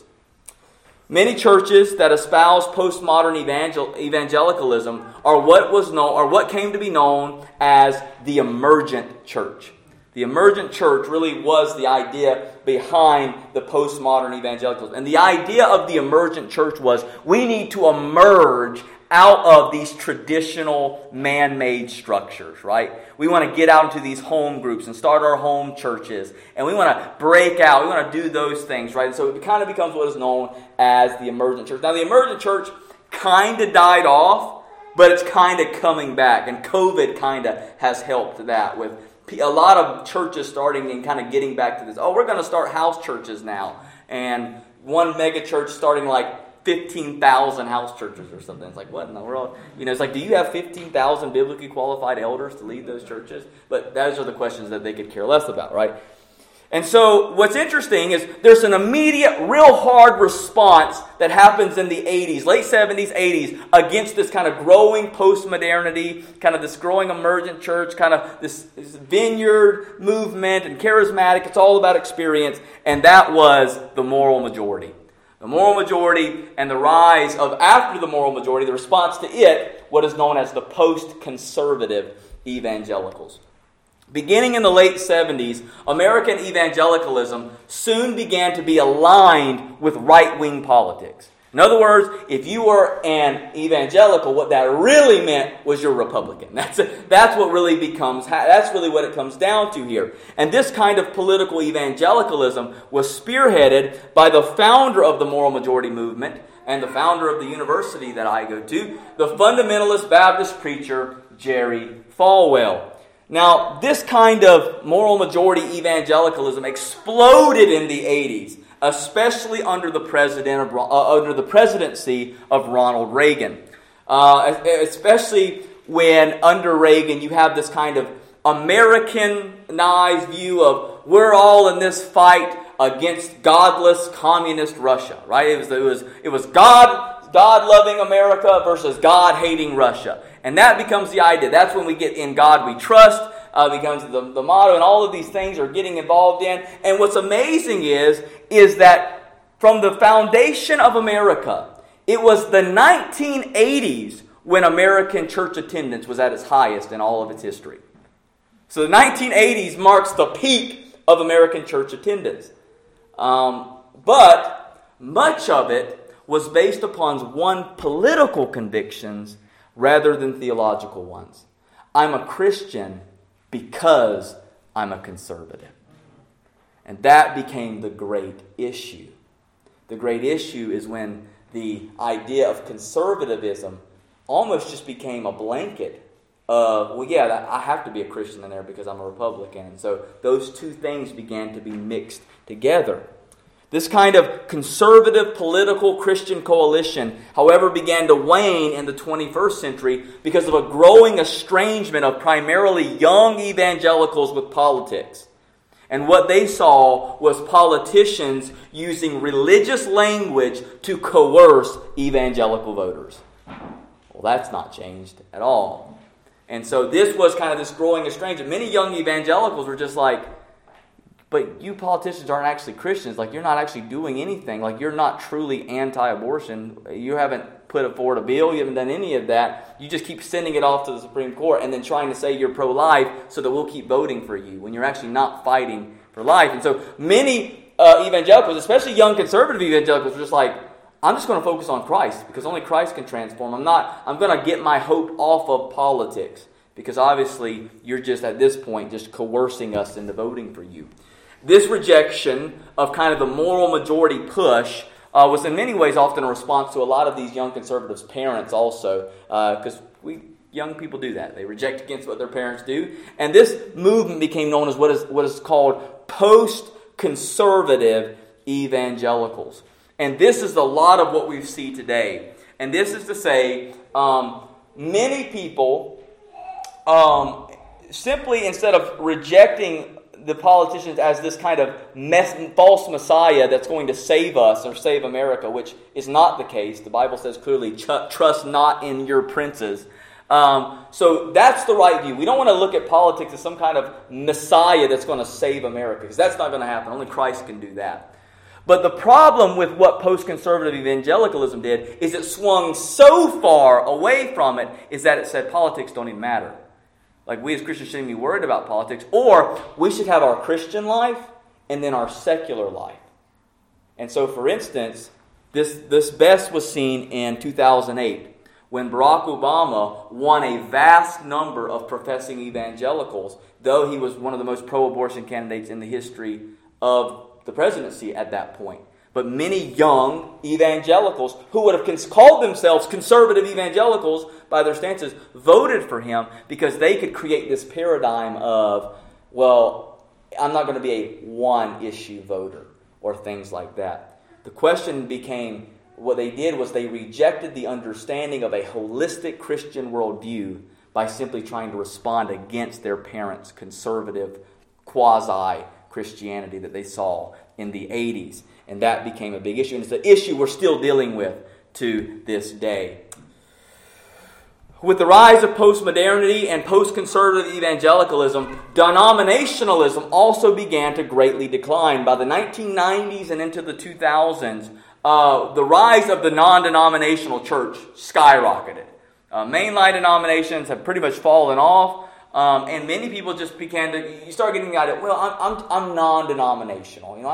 Many churches that espouse postmodern evangelicalism are what came to be known as the emergent church. The emergent church really was the idea behind the postmodern evangelicalism. And the idea of the emergent church was we need to emerge out of these traditional man-made structures, right? We want to get out into these home groups and start our home churches. And we want to break out. We want to do those things, right? And so it kind of becomes what is known as the emergent church. Now, the emergent church kind of died off, but it's kind of coming back. And COVID kind of has helped that with a lot of churches starting and kind of getting back to this. Oh, we're going to start house churches now. And one mega church starting like 15,000 house churches or something. It's like, what in the world? It's like, do you have 15,000 biblically qualified elders to lead those churches? But those are the questions that they could care less about, right? And so what's interesting is there's an immediate, real hard response that happens in the 80s, late 70s, 80s, against this kind of growing postmodernity, kind of this growing emergent church, kind of this vineyard movement and charismatic. It's all about experience. And that was the moral majority. The moral majority and the rise of, after the moral majority, the response to it, what is known as the post-conservative evangelicals. Beginning in the late 70s, American evangelicalism soon began to be aligned with right-wing politics. In other words, if you were an evangelical, what that really meant was you're Republican. That's what really that's really what it comes down to here. And this kind of political evangelicalism was spearheaded by the founder of the moral majority movement and the founder of the university that I go to, the fundamentalist Baptist preacher Jerry Falwell. Now, this kind of moral majority evangelicalism exploded in the 80s. Especially under the presidency of Ronald Reagan. Especially when under Reagan you have this kind of Americanized view of we're all in this fight against godless communist Russia, right? It was God-loving America versus God-hating Russia. And that becomes the idea. That's when we get in God we trust. Becomes the motto, and all of these things are getting involved in. And what's amazing is that from the foundation of America, it was the 1980s when American church attendance was at its highest in all of its history. So the 1980s marks the peak of American church attendance. But much of it was based upon political convictions rather than theological ones. I'm a Christian because I'm a conservative. And that became the great issue. The great issue is when the idea of conservatism almost just became a blanket of, I have to be a Christian in there because I'm a Republican. And so those two things began to be mixed together. This kind of conservative political Christian coalition, however, began to wane in the 21st century because of a growing estrangement of primarily young evangelicals with politics. And what they saw was politicians using religious language to coerce evangelical voters. Well, that's not changed at all. And so this was kind of this growing estrangement. Many young evangelicals were just like, but you politicians aren't actually Christians. Like, you're not actually doing anything. Like, you're not truly anti-abortion. You haven't put forward a bill. You haven't done any of that. You just keep sending it off to the Supreme Court and then trying to say you're pro-life so that we'll keep voting for you when you're actually not fighting for life. And so many evangelicals, especially young conservative evangelicals, are just like, I'm just going to focus on Christ because only Christ can transform. I'm going to get my hope off of politics because obviously you're just at this point just coercing us into voting for you. This rejection of kind of the moral majority push was in many ways often a response to a lot of these young conservatives' parents also, because young people do that. They reject against what their parents do. And this movement became known as what is called post-conservative evangelicals. And this is a lot of what we see today. And this is to say, many people simply, instead of rejecting the politicians as this kind of false messiah that's going to save us or save America, which is not the case. The Bible says clearly, trust not in your princes. So that's the right view. We don't want to look at politics as some kind of messiah that's going to save America, because that's not going to happen. Only Christ can do that. But the problem with what post-conservative evangelicalism did is it swung so far away from it is that it said politics don't even matter. Like, we as Christians shouldn't be worried about politics, or we should have our Christian life and then our secular life. And so, for instance, this best was seen in 2008 when Barack Obama won a vast number of professing evangelicals, though he was one of the most pro-abortion candidates in the history of the presidency at that point. But many young evangelicals who would have called themselves conservative evangelicals by their stances voted for him because they could create this paradigm of, well, I'm not going to be a one-issue voter or things like that. The question became, what they did was they rejected the understanding of a holistic Christian worldview by simply trying to respond against their parents' conservative quasi-Christianity that they saw in the 80s. And that became a big issue. And it's an issue we're still dealing with to this day. With the rise of postmodernity and post-conservative evangelicalism, denominationalism also began to greatly decline. By the 1990s and into the 2000s, the rise of the non-denominational church skyrocketed. Mainline denominations have pretty much fallen off. And many people just you start getting the idea, well, I'm non-denominational.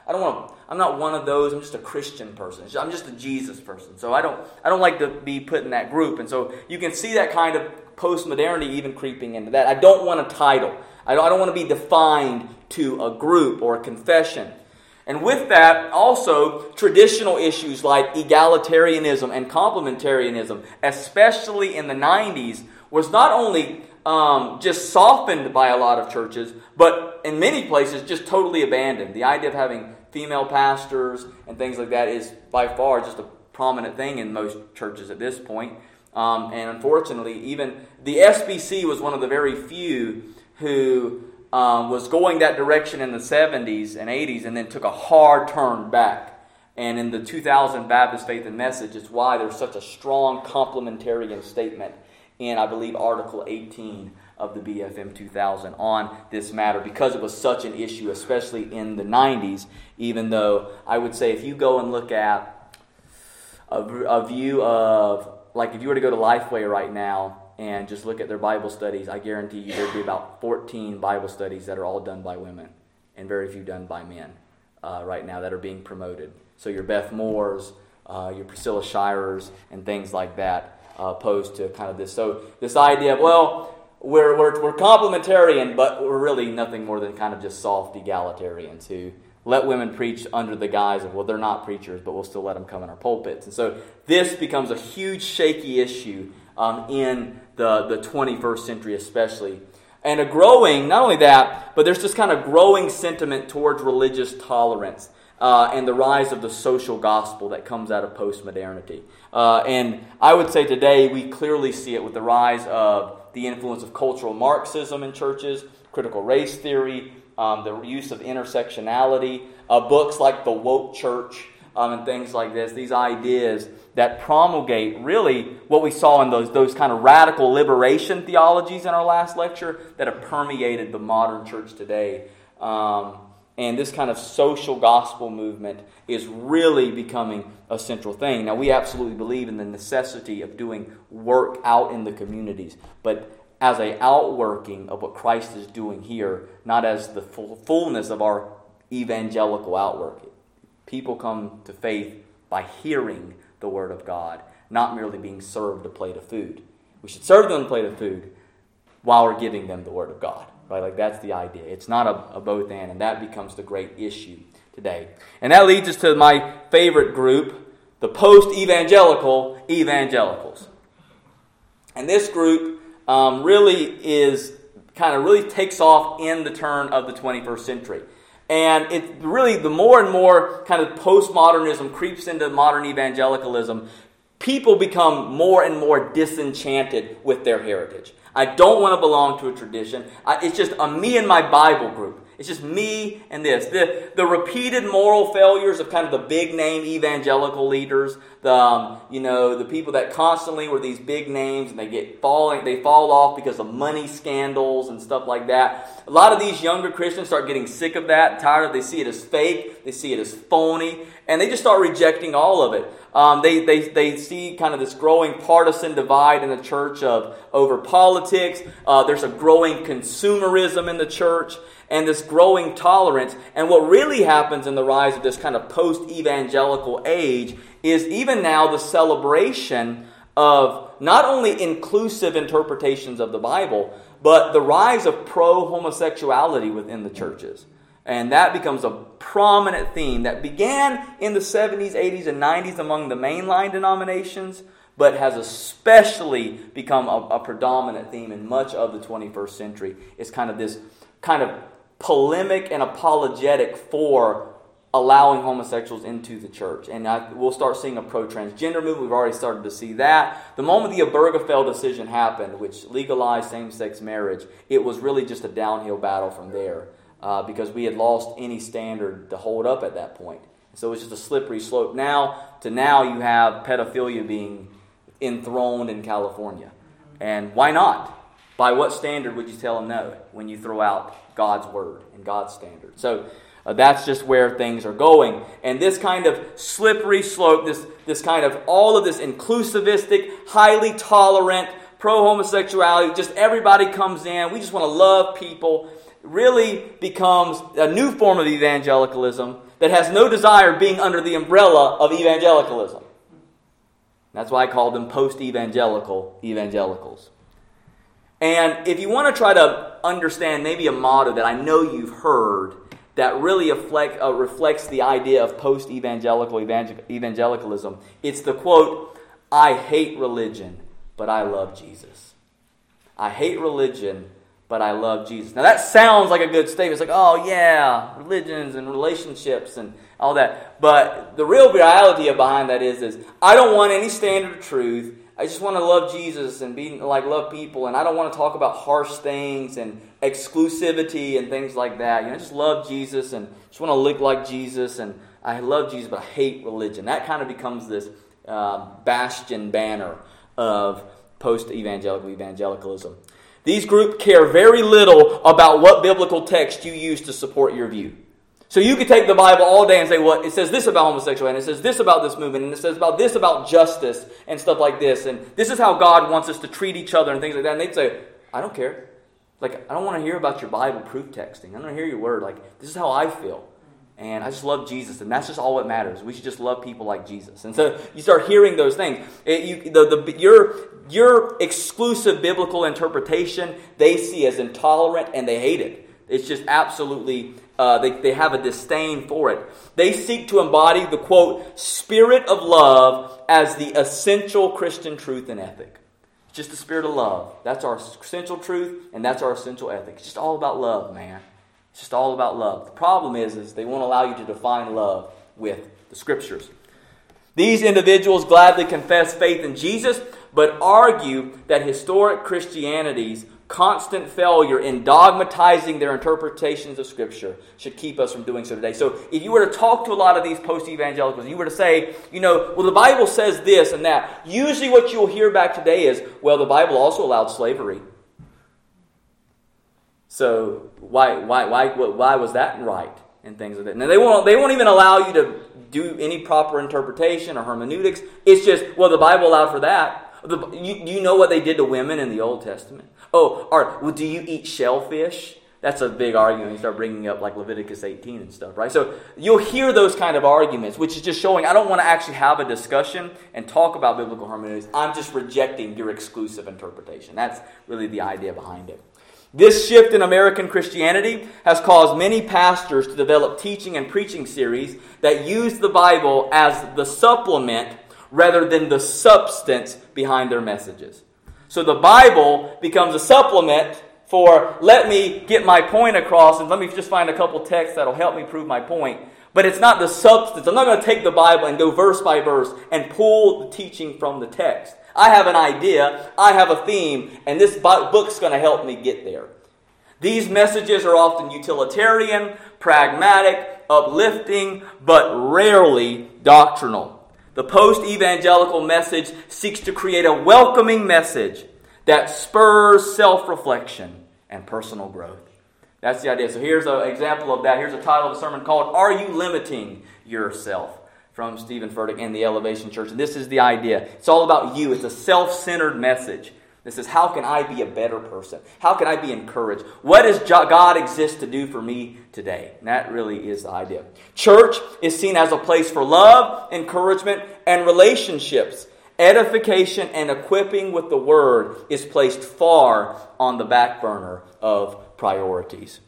I'm not one of those. I'm just a Christian person. I'm just a Jesus person. So I don't like to be put in that group. And so you can see that kind of postmodernity even creeping into that. I don't want a title. I don't want to be defined to a group or a confession. And with that, also, traditional issues like egalitarianism and complementarianism, especially in the 90s, was not only just softened by a lot of churches, but in many places just totally abandoned. The idea of having female pastors and things like that is by far just a prominent thing in most churches at this point. And unfortunately, even the SBC was one of the very few who was going that direction in the 70s and 80s and then took a hard turn back. And in the 2000 Baptist Faith and Message, it's why there's such a strong complementarian statement in, I believe, Article 18 of the BFM 2000 on this matter, because it was such an issue, especially in the 90s, even though I would say if you go and look at a view of, like if you were to go to Lifeway right now and just look at their Bible studies, I guarantee you there'd be about 14 Bible studies that are all done by women and very few done by men right now that are being promoted. So your Beth Moores, your Priscilla Shirers, and things like that, opposed to kind of this. So this idea of, well, we're complementarian, but we're really nothing more than kind of just soft egalitarians who let women preach under the guise of, well, they're not preachers, but we'll still let them come in our pulpits. And so this becomes a huge shaky issue in the 21st century especially. And a growing, not only that, but there's this kind of growing sentiment towards religious tolerance and the rise of the social gospel that comes out of postmodernity. And I would say today we clearly see it with the rise of the influence of cultural Marxism in churches, critical race theory, the use of intersectionality, books like The Woke Church, and things like this. These ideas that promulgate really what we saw in those kind of radical liberation theologies in our last lecture that have permeated the modern church today. And this kind of social gospel movement is really becoming a central thing. Now, we absolutely believe in the necessity of doing work out in the communities, but as an outworking of what Christ is doing here, not as the fullness of our evangelical outwork. People come to faith by hearing the Word of God, not merely being served a plate of food. We should serve them a plate of food while we're giving them the Word of God. Right? Like that's the idea. It's not a both and that becomes the great issue today. And that leads us to my favorite group, the post-evangelical evangelicals. And this group really takes off in the turn of the 21st century. And it really, the more and more kind of postmodernism creeps into modern evangelicalism, people become more and more disenchanted with their heritage. I don't want to belong to a tradition. It's just a me and my Bible group. It's just me and this. The repeated moral failures of kind of the big name evangelical leaders, the people that constantly were these big names and they fall off because of money scandals and stuff like that. A lot of these younger Christians start getting sick of that, tired of it. They see it as fake, they see it as phony, and they just start rejecting all of it. They see kind of this growing partisan divide in the church over politics. There's a growing consumerism in the church and this growing tolerance. And what really happens in the rise of this kind of post-evangelical age is even now the celebration of not only inclusive interpretations of the Bible, but the rise of pro-homosexuality within the churches. And that becomes a prominent theme that began in the 70s, 80s, and 90s among the mainline denominations, but has especially become a predominant theme in much of the 21st century. It's kind of this kind of polemic and apologetic for allowing homosexuals into the church. And we'll start seeing a pro-transgender movement. We've already started to see that. The moment the Obergefell decision happened, which legalized same-sex marriage, it was really just a downhill battle from there. Because we had lost any standard to hold up at that point. So it's just a slippery slope. Now you have pedophilia being enthroned in California. And why not? By what standard would you tell them no when you throw out God's word and God's standard? So that's just where things are going. And this kind of slippery slope, this kind of all of this inclusivistic, highly tolerant, pro-homosexuality, just everybody comes in. We just want to love people. really becomes a new form of evangelicalism that has no desire of being under the umbrella of evangelicalism. That's why I call them post-evangelical evangelicals. And if you want to try to understand maybe a motto that I know you've heard that really reflects the idea of post-evangelical evangelicalism, it's the quote, "I hate religion, but I love Jesus." I hate religion, but I love Jesus. Now that sounds like a good statement. It's like, oh yeah, religions and relationships and all that. But the real reality behind that is I don't want any standard of truth. I just want to love Jesus and love people, and I don't want to talk about harsh things and exclusivity and things like that. I just love Jesus and just want to look like Jesus, and I love Jesus, but I hate religion. That kind of becomes this bastion banner of post-evangelical evangelicalism. These groups care very little about what biblical text you use to support your view. So you could take the Bible all day and say, well, it says this about homosexuality, and it says this about this movement, and it says about this about justice and stuff like this, and this is how God wants us to treat each other and things like that. And they'd say, I don't care. I don't want to hear about your Bible proof texting. I don't want to hear your word. This is how I feel. And I just love Jesus, and that's just all that matters. We should just love people like Jesus. And so you start hearing those things. Your exclusive biblical interpretation, they see as intolerant, and they hate it. It's just absolutely, they have a disdain for it. They seek to embody the, quote, spirit of love as the essential Christian truth and ethic. It's just the spirit of love. That's our essential truth, and that's our essential ethic. It's just all about love, man. It's just all about love. The problem is they won't allow you to define love with the Scriptures. These individuals gladly confess faith in Jesus, but argue that historic Christianity's constant failure in dogmatizing their interpretations of Scripture should keep us from doing so today. So if you were to talk to a lot of these post-evangelicals, you were to say, well, the Bible says this and that, usually what you'll hear back today is, well, the Bible also allowed slavery. So why was that right? And things like that. Now they won't even allow you to do any proper interpretation or hermeneutics. It's just, well, the Bible allowed for that. You know what they did to women in the Old Testament? Do you eat shellfish? That's a big argument. You start bringing up Leviticus 18 and stuff, right? So you'll hear those kind of arguments, which is just showing I don't want to actually have a discussion and talk about biblical hermeneutics. I'm just rejecting your exclusive interpretation. That's really the idea behind it. This shift in American Christianity has caused many pastors to develop teaching and preaching series that use the Bible as the supplement rather than the substance behind their messages. So the Bible becomes a supplement for, let me get my point across and let me just find a couple texts that'll help me prove my point. But it's not the substance. I'm not going to take the Bible and go verse by verse and pull the teaching from the text. I have an idea, I have a theme, and this book's going to help me get there. These messages are often utilitarian, pragmatic, uplifting, but rarely doctrinal. The post-evangelical message seeks to create a welcoming message that spurs self-reflection and personal growth. That's the idea. So here's an example of that. Here's a title of a sermon called, Are You Limiting Yourself? From Stephen Furtick and the Elevation Church. And this is the idea. It's all about you. It's a self-centered message. This is, how can I be a better person? How can I be encouraged? What does God exist to do for me today? And that really is the idea. Church is seen as a place for love, encouragement, and relationships. Edification and equipping with the Word is placed far on the back burner of priorities.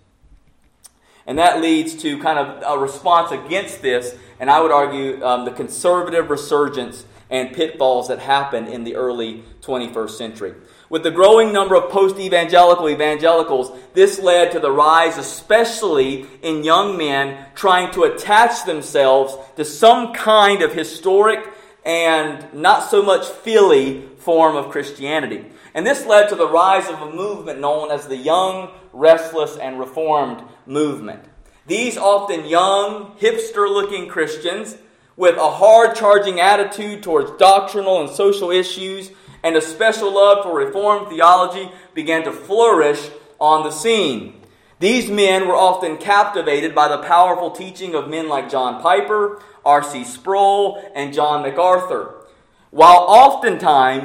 And that leads to kind of a response against this, and I would argue the conservative resurgence and pitfalls that happened in the early 21st century. With the growing number of post-evangelical evangelicals, this led to the rise, especially in young men, trying to attach themselves to some kind of historic and not so much feely form of Christianity. And this led to the rise of a movement known as the Young, Restless, and Reformed movement. These often young, hipster-looking Christians with a hard-charging attitude towards doctrinal and social issues and a special love for Reformed theology began to flourish on the scene. These men were often captivated by the powerful teaching of men like John Piper, R.C. Sproul, and John MacArthur, while oftentimes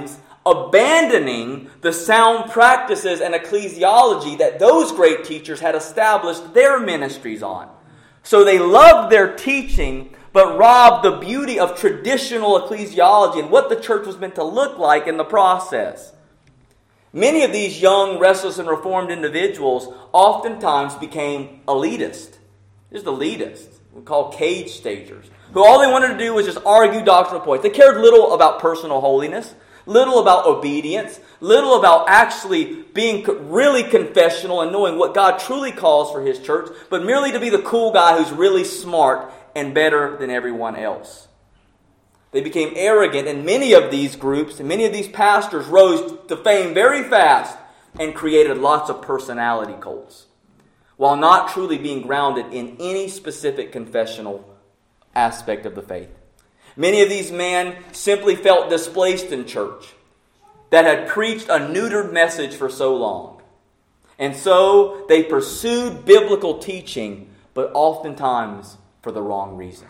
abandoning the sound practices and ecclesiology that those great teachers had established their ministries on. So they loved their teaching, but robbed the beauty of traditional ecclesiology and what the church was meant to look like in the process. Many of these young, restless, and reformed individuals oftentimes became elitist. Just elitists. We call cage stagers. Who all they wanted to do was just argue doctrinal points. They cared little about personal holiness, little about obedience, little about actually being really confessional and knowing what God truly calls for His church, but merely to be the cool guy who's really smart and better than everyone else. They became arrogant, and many of these groups and many of these pastors rose to fame very fast and created lots of personality cults, while not truly being grounded in any specific confessional aspect of the faith. Many of these men simply felt displaced in church that had preached a neutered message for so long. And so they pursued biblical teaching, but oftentimes for the wrong reasons.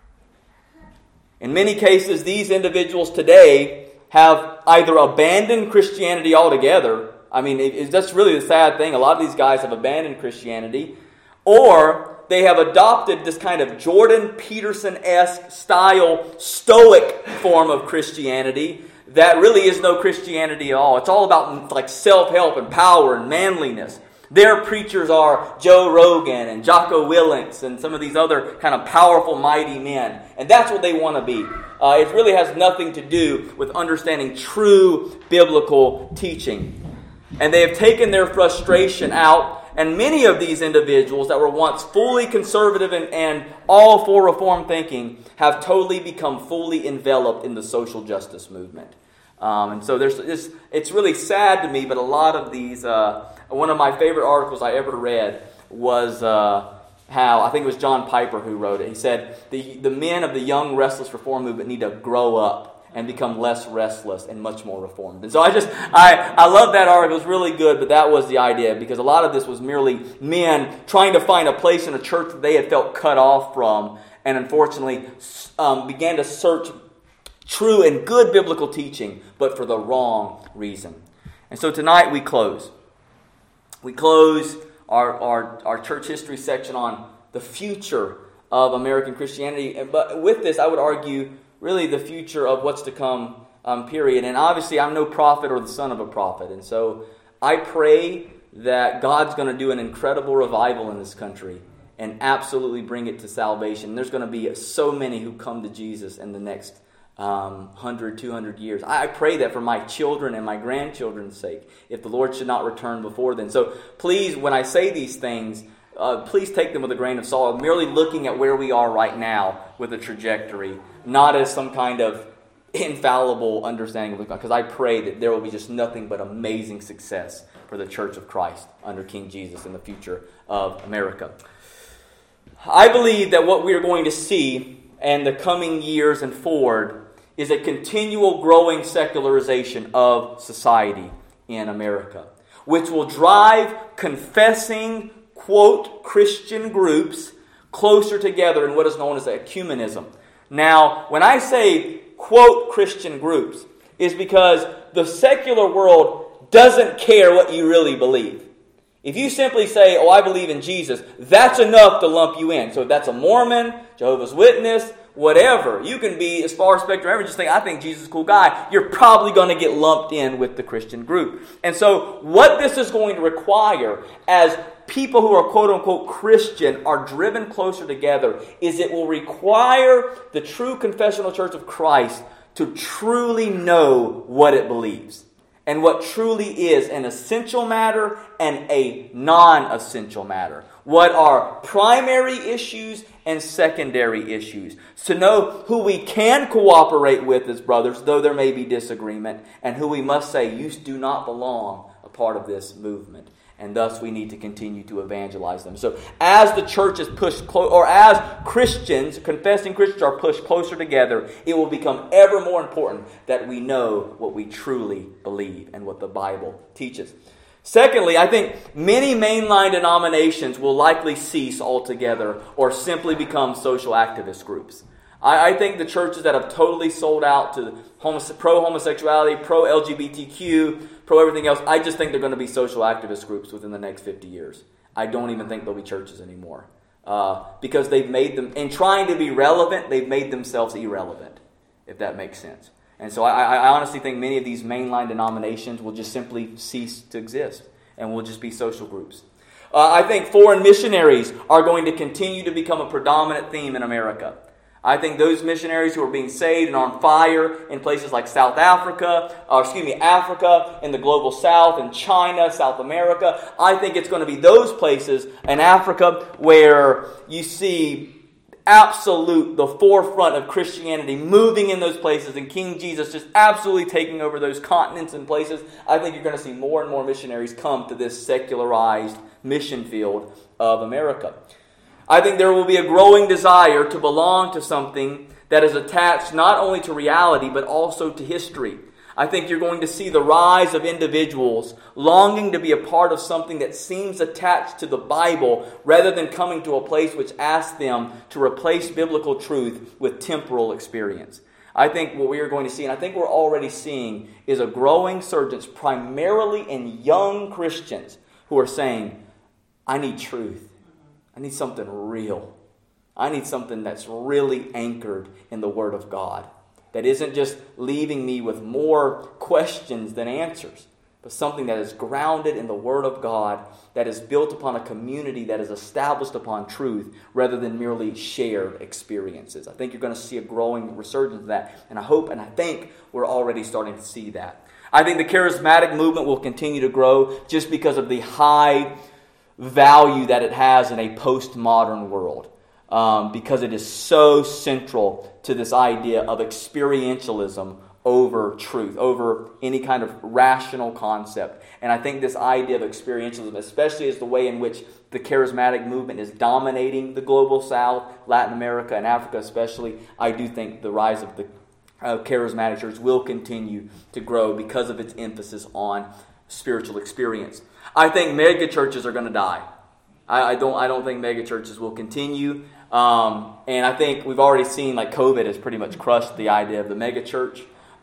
In many cases, these individuals today have either abandoned Christianity altogether. I mean, that's really the sad thing. A lot of these guys have abandoned Christianity, or they have adopted this kind of Jordan Peterson-esque style stoic form of Christianity that really is no Christianity at all. It's all about like self-help and power and manliness. Their preachers are Joe Rogan and Jocko Willink and some of these other kind of powerful, mighty men. And that's what they want to be. It really has nothing to do with understanding true biblical teaching. And they have taken their frustration out. And many of these individuals that were once fully conservative and all for reform thinking have totally become fully enveloped in the social justice movement. And so it's really sad to me, but a lot of these... one of my favorite articles I ever read was how, I think it was John Piper who wrote it. He said, the men of the young, restless reform movement need to grow up and become less restless and much more reformed. And so I love that article. It was really good, but that was the idea, because a lot of this was merely men trying to find a place in a church that they had felt cut off from, and unfortunately began to search true and good biblical teaching, but for the wrong reason. And so tonight we close. We close our church history section on the future of American Christianity. But with this, I would argue, really the future of what's to come, period. And obviously, I'm no prophet or the son of a prophet. And so I pray that God's going to do an incredible revival in this country and absolutely bring it to salvation. There's going to be so many who come to Jesus in the next 100, 200 years. I pray that for my children and my grandchildren's sake, if the Lord should not return before then. So please, when I say these things, please take them with a grain of salt. I'm merely looking at where we are right now with a trajectory, not as some kind of infallible understanding of God, because I pray that there will be just nothing but amazing success for the Church of Christ under King Jesus in the future of America. I believe that what we are going to see in the coming years and forward is a continual growing secularization of society in America, which will drive confessing, quote, Christian groups closer together in what is known as ecumenism. Now, when I say, quote, Christian groups, is because the secular world doesn't care what you really believe. If you simply say, oh, I believe in Jesus, that's enough to lump you in. So if that's a Mormon, Jehovah's Witness, whatever, you can be as far spectrum ever, just think, I think Jesus is a cool guy. You're probably going to get lumped in with the Christian group. And so what this is going to require as people who are quote-unquote Christian are driven closer together is it will require the true confessional church of Christ to truly know what it believes and what truly is an essential matter and a non-essential matter. What are primary issues and secondary issues. To know who we can cooperate with as brothers, though there may be disagreement, and who we must say, you do not belong a part of this movement. And thus we need to continue to evangelize them. So as the church is pushed or as Christians, confessing Christians are pushed closer together, it will become ever more important that we know what we truly believe and what the Bible teaches. Secondly, I think many mainline denominations will likely cease altogether or simply become social activist groups. I think the churches that have totally sold out to pro-homosexuality, pro-LGBTQ, pro-everything else, I just think they're going to be social activist groups within the next 50 years. I don't even think they'll be churches anymore. Because they've made them, in trying to be relevant, they've made themselves irrelevant, if that makes sense. And so I honestly think many of these mainline denominations will just simply cease to exist and will just be social groups. I think foreign missionaries are going to continue to become a predominant theme in America. I think those missionaries who are being saved and on fire in places like Africa, in the global south, in China, South America, I think it's going to be those places in Africa where you see the forefront of Christianity moving in those places and King Jesus just absolutely taking over those continents and places. I think you're going to see more and more missionaries come to this secularized mission field of America. I think there will be a growing desire to belong to something that is attached not only to reality but also to history. I think you're going to see the rise of individuals longing to be a part of something that seems attached to the Bible rather than coming to a place which asks them to replace biblical truth with temporal experience. I think what we are going to see, and I think we're already seeing, is a growing surge primarily in young Christians who are saying, I need truth. I need something real. I need something that's really anchored in the Word of God. That isn't just leaving me with more questions than answers, but something that is grounded in the Word of God, that is built upon a community that is established upon truth rather than merely shared experiences. I think you're going to see a growing resurgence of that, and I hope and I think we're already starting to see that. I think the charismatic movement will continue to grow just because of the high value that it has in a postmodern world, because it is so central to this idea of experientialism over truth, over any kind of rational concept. And I think this idea of experientialism, especially as the way in which the charismatic movement is dominating the global south, Latin America, and Africa especially, I do think the rise of the charismatic church will continue to grow because of its emphasis on spiritual experience. I think mega churches are going to die. I don't think mega churches will continue. And I think we've already seen like COVID has pretty much crushed the idea of the mega church.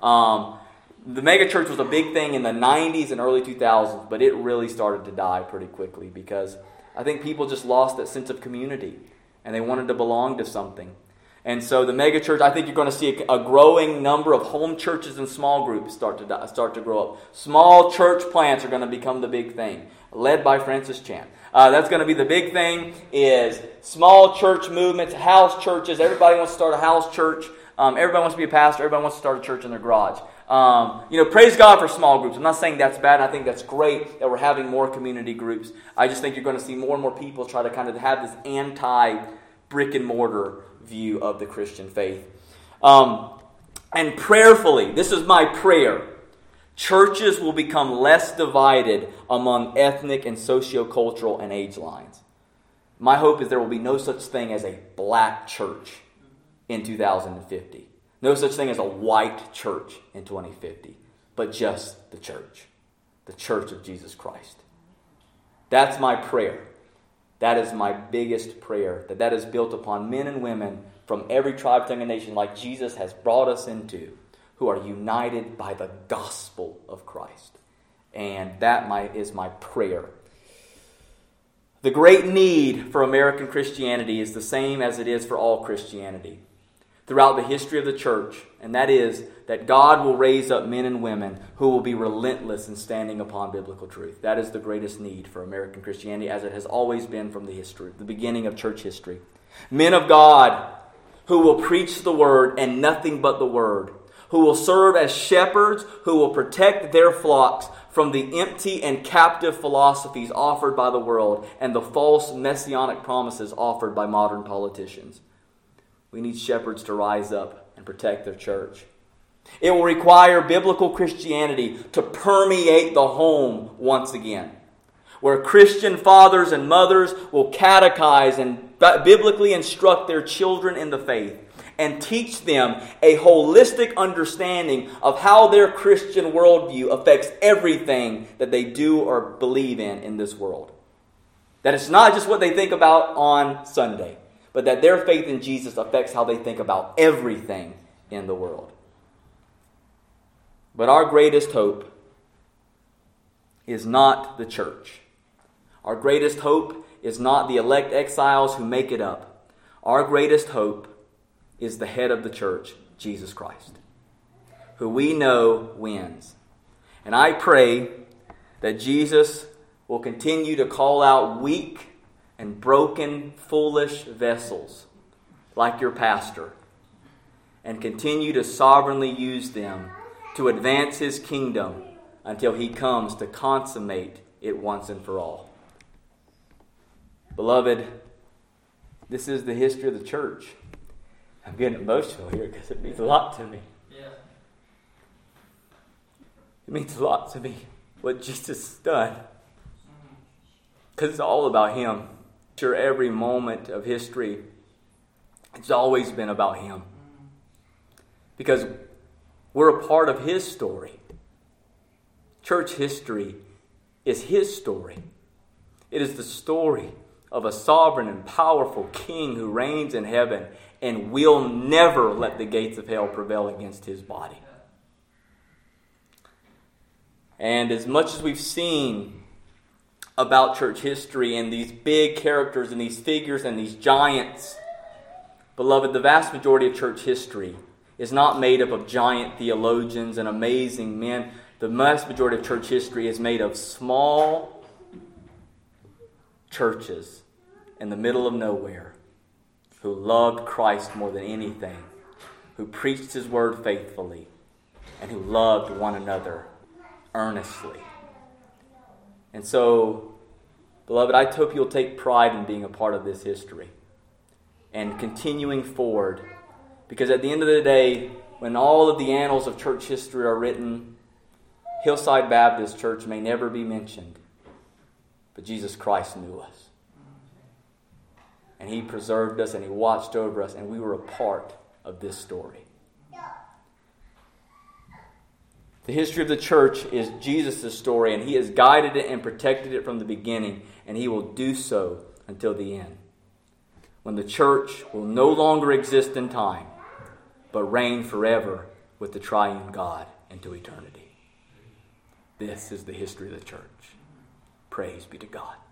The mega church was a big thing in the 90s and early 2000s, but it really started to die pretty quickly because I think people just lost that sense of community and they wanted to belong to something. And so the mega church, I think you're going to see a growing number of home churches and small groups start to grow up. Small church plants are going to become the big thing, led by Francis Chan. That's going to be the big thing, is small church movements, house churches. Everybody wants to start a house church. Everybody wants to be a pastor. Everybody wants to start a church in their garage. Praise God for small groups. I'm not saying that's bad. I think that's great that we're having more community groups. I just think you're going to see more and more people try to kind of have this anti-brick and mortar view of the Christian faith. And prayerfully, this is my prayer, churches will become less divided among ethnic and sociocultural and age lines. My hope is there will be no such thing as a black church in 2050. No such thing as a white church in 2050, but just the Church of Jesus Christ. That's my prayer. That is my biggest prayer, that is built upon men and women from every tribe, tongue, and nation like Jesus has brought us into, who are united by the gospel of Christ. And that is my prayer. The great need for American Christianity is the same as it is for all Christianity throughout the history of the church, and that is that God will raise up men and women who will be relentless in standing upon biblical truth. That is the greatest need for American Christianity, as it has always been from the beginning of church history. Men of God who will preach the word and nothing but the word, who will serve as shepherds, who will protect their flocks from the empty and captive philosophies offered by the world and the false messianic promises offered by modern politicians. We need shepherds to rise up and protect their church. It will require biblical Christianity to permeate the home once again, where Christian fathers and mothers will catechize and biblically instruct their children in the faith and teach them a holistic understanding of how their Christian worldview affects everything that they do or believe in this world. That it's not just what they think about on Sunday, but that their faith in Jesus affects how they think about everything in the world. But our greatest hope is not the church. Our greatest hope is not the elect exiles who make it up. Our greatest hope is the head of the church, Jesus Christ, who we know wins. And I pray that Jesus will continue to call out weak and broken, foolish vessels like your pastor, and continue to sovereignly use them to advance his kingdom until he comes to consummate it once and for all. Beloved, this is the history of the church. I'm getting emotional here because it means a lot to me. Yeah. It means a lot to me what Jesus has done. Because it's all about him. Sure, every moment of history, it's always been about him. Because we're a part of his story. Church history is his story. It is the story of a sovereign and powerful king who reigns in heaven and will never let the gates of hell prevail against his body. And as much as we've seen about church history and these big characters and these figures and these giants, beloved, the vast majority of church history is not made up of giant theologians and amazing men. The vast majority of church history is made of small churches in the middle of nowhere who loved Christ more than anything, who preached his word faithfully, and who loved one another earnestly. And so, beloved, I hope you'll take pride in being a part of this history and continuing forward, because at the end of the day, when all of the annals of church history are written, Hillside Baptist Church may never be mentioned, but Jesus Christ knew us. And he preserved us and he watched over us, and we were a part of this story. The history of the church is Jesus' story, and he has guided it and protected it from the beginning, and he will do so until the end, when the church will no longer exist in time, but reign forever with the triune God into eternity. This is the history of the church. Praise be to God.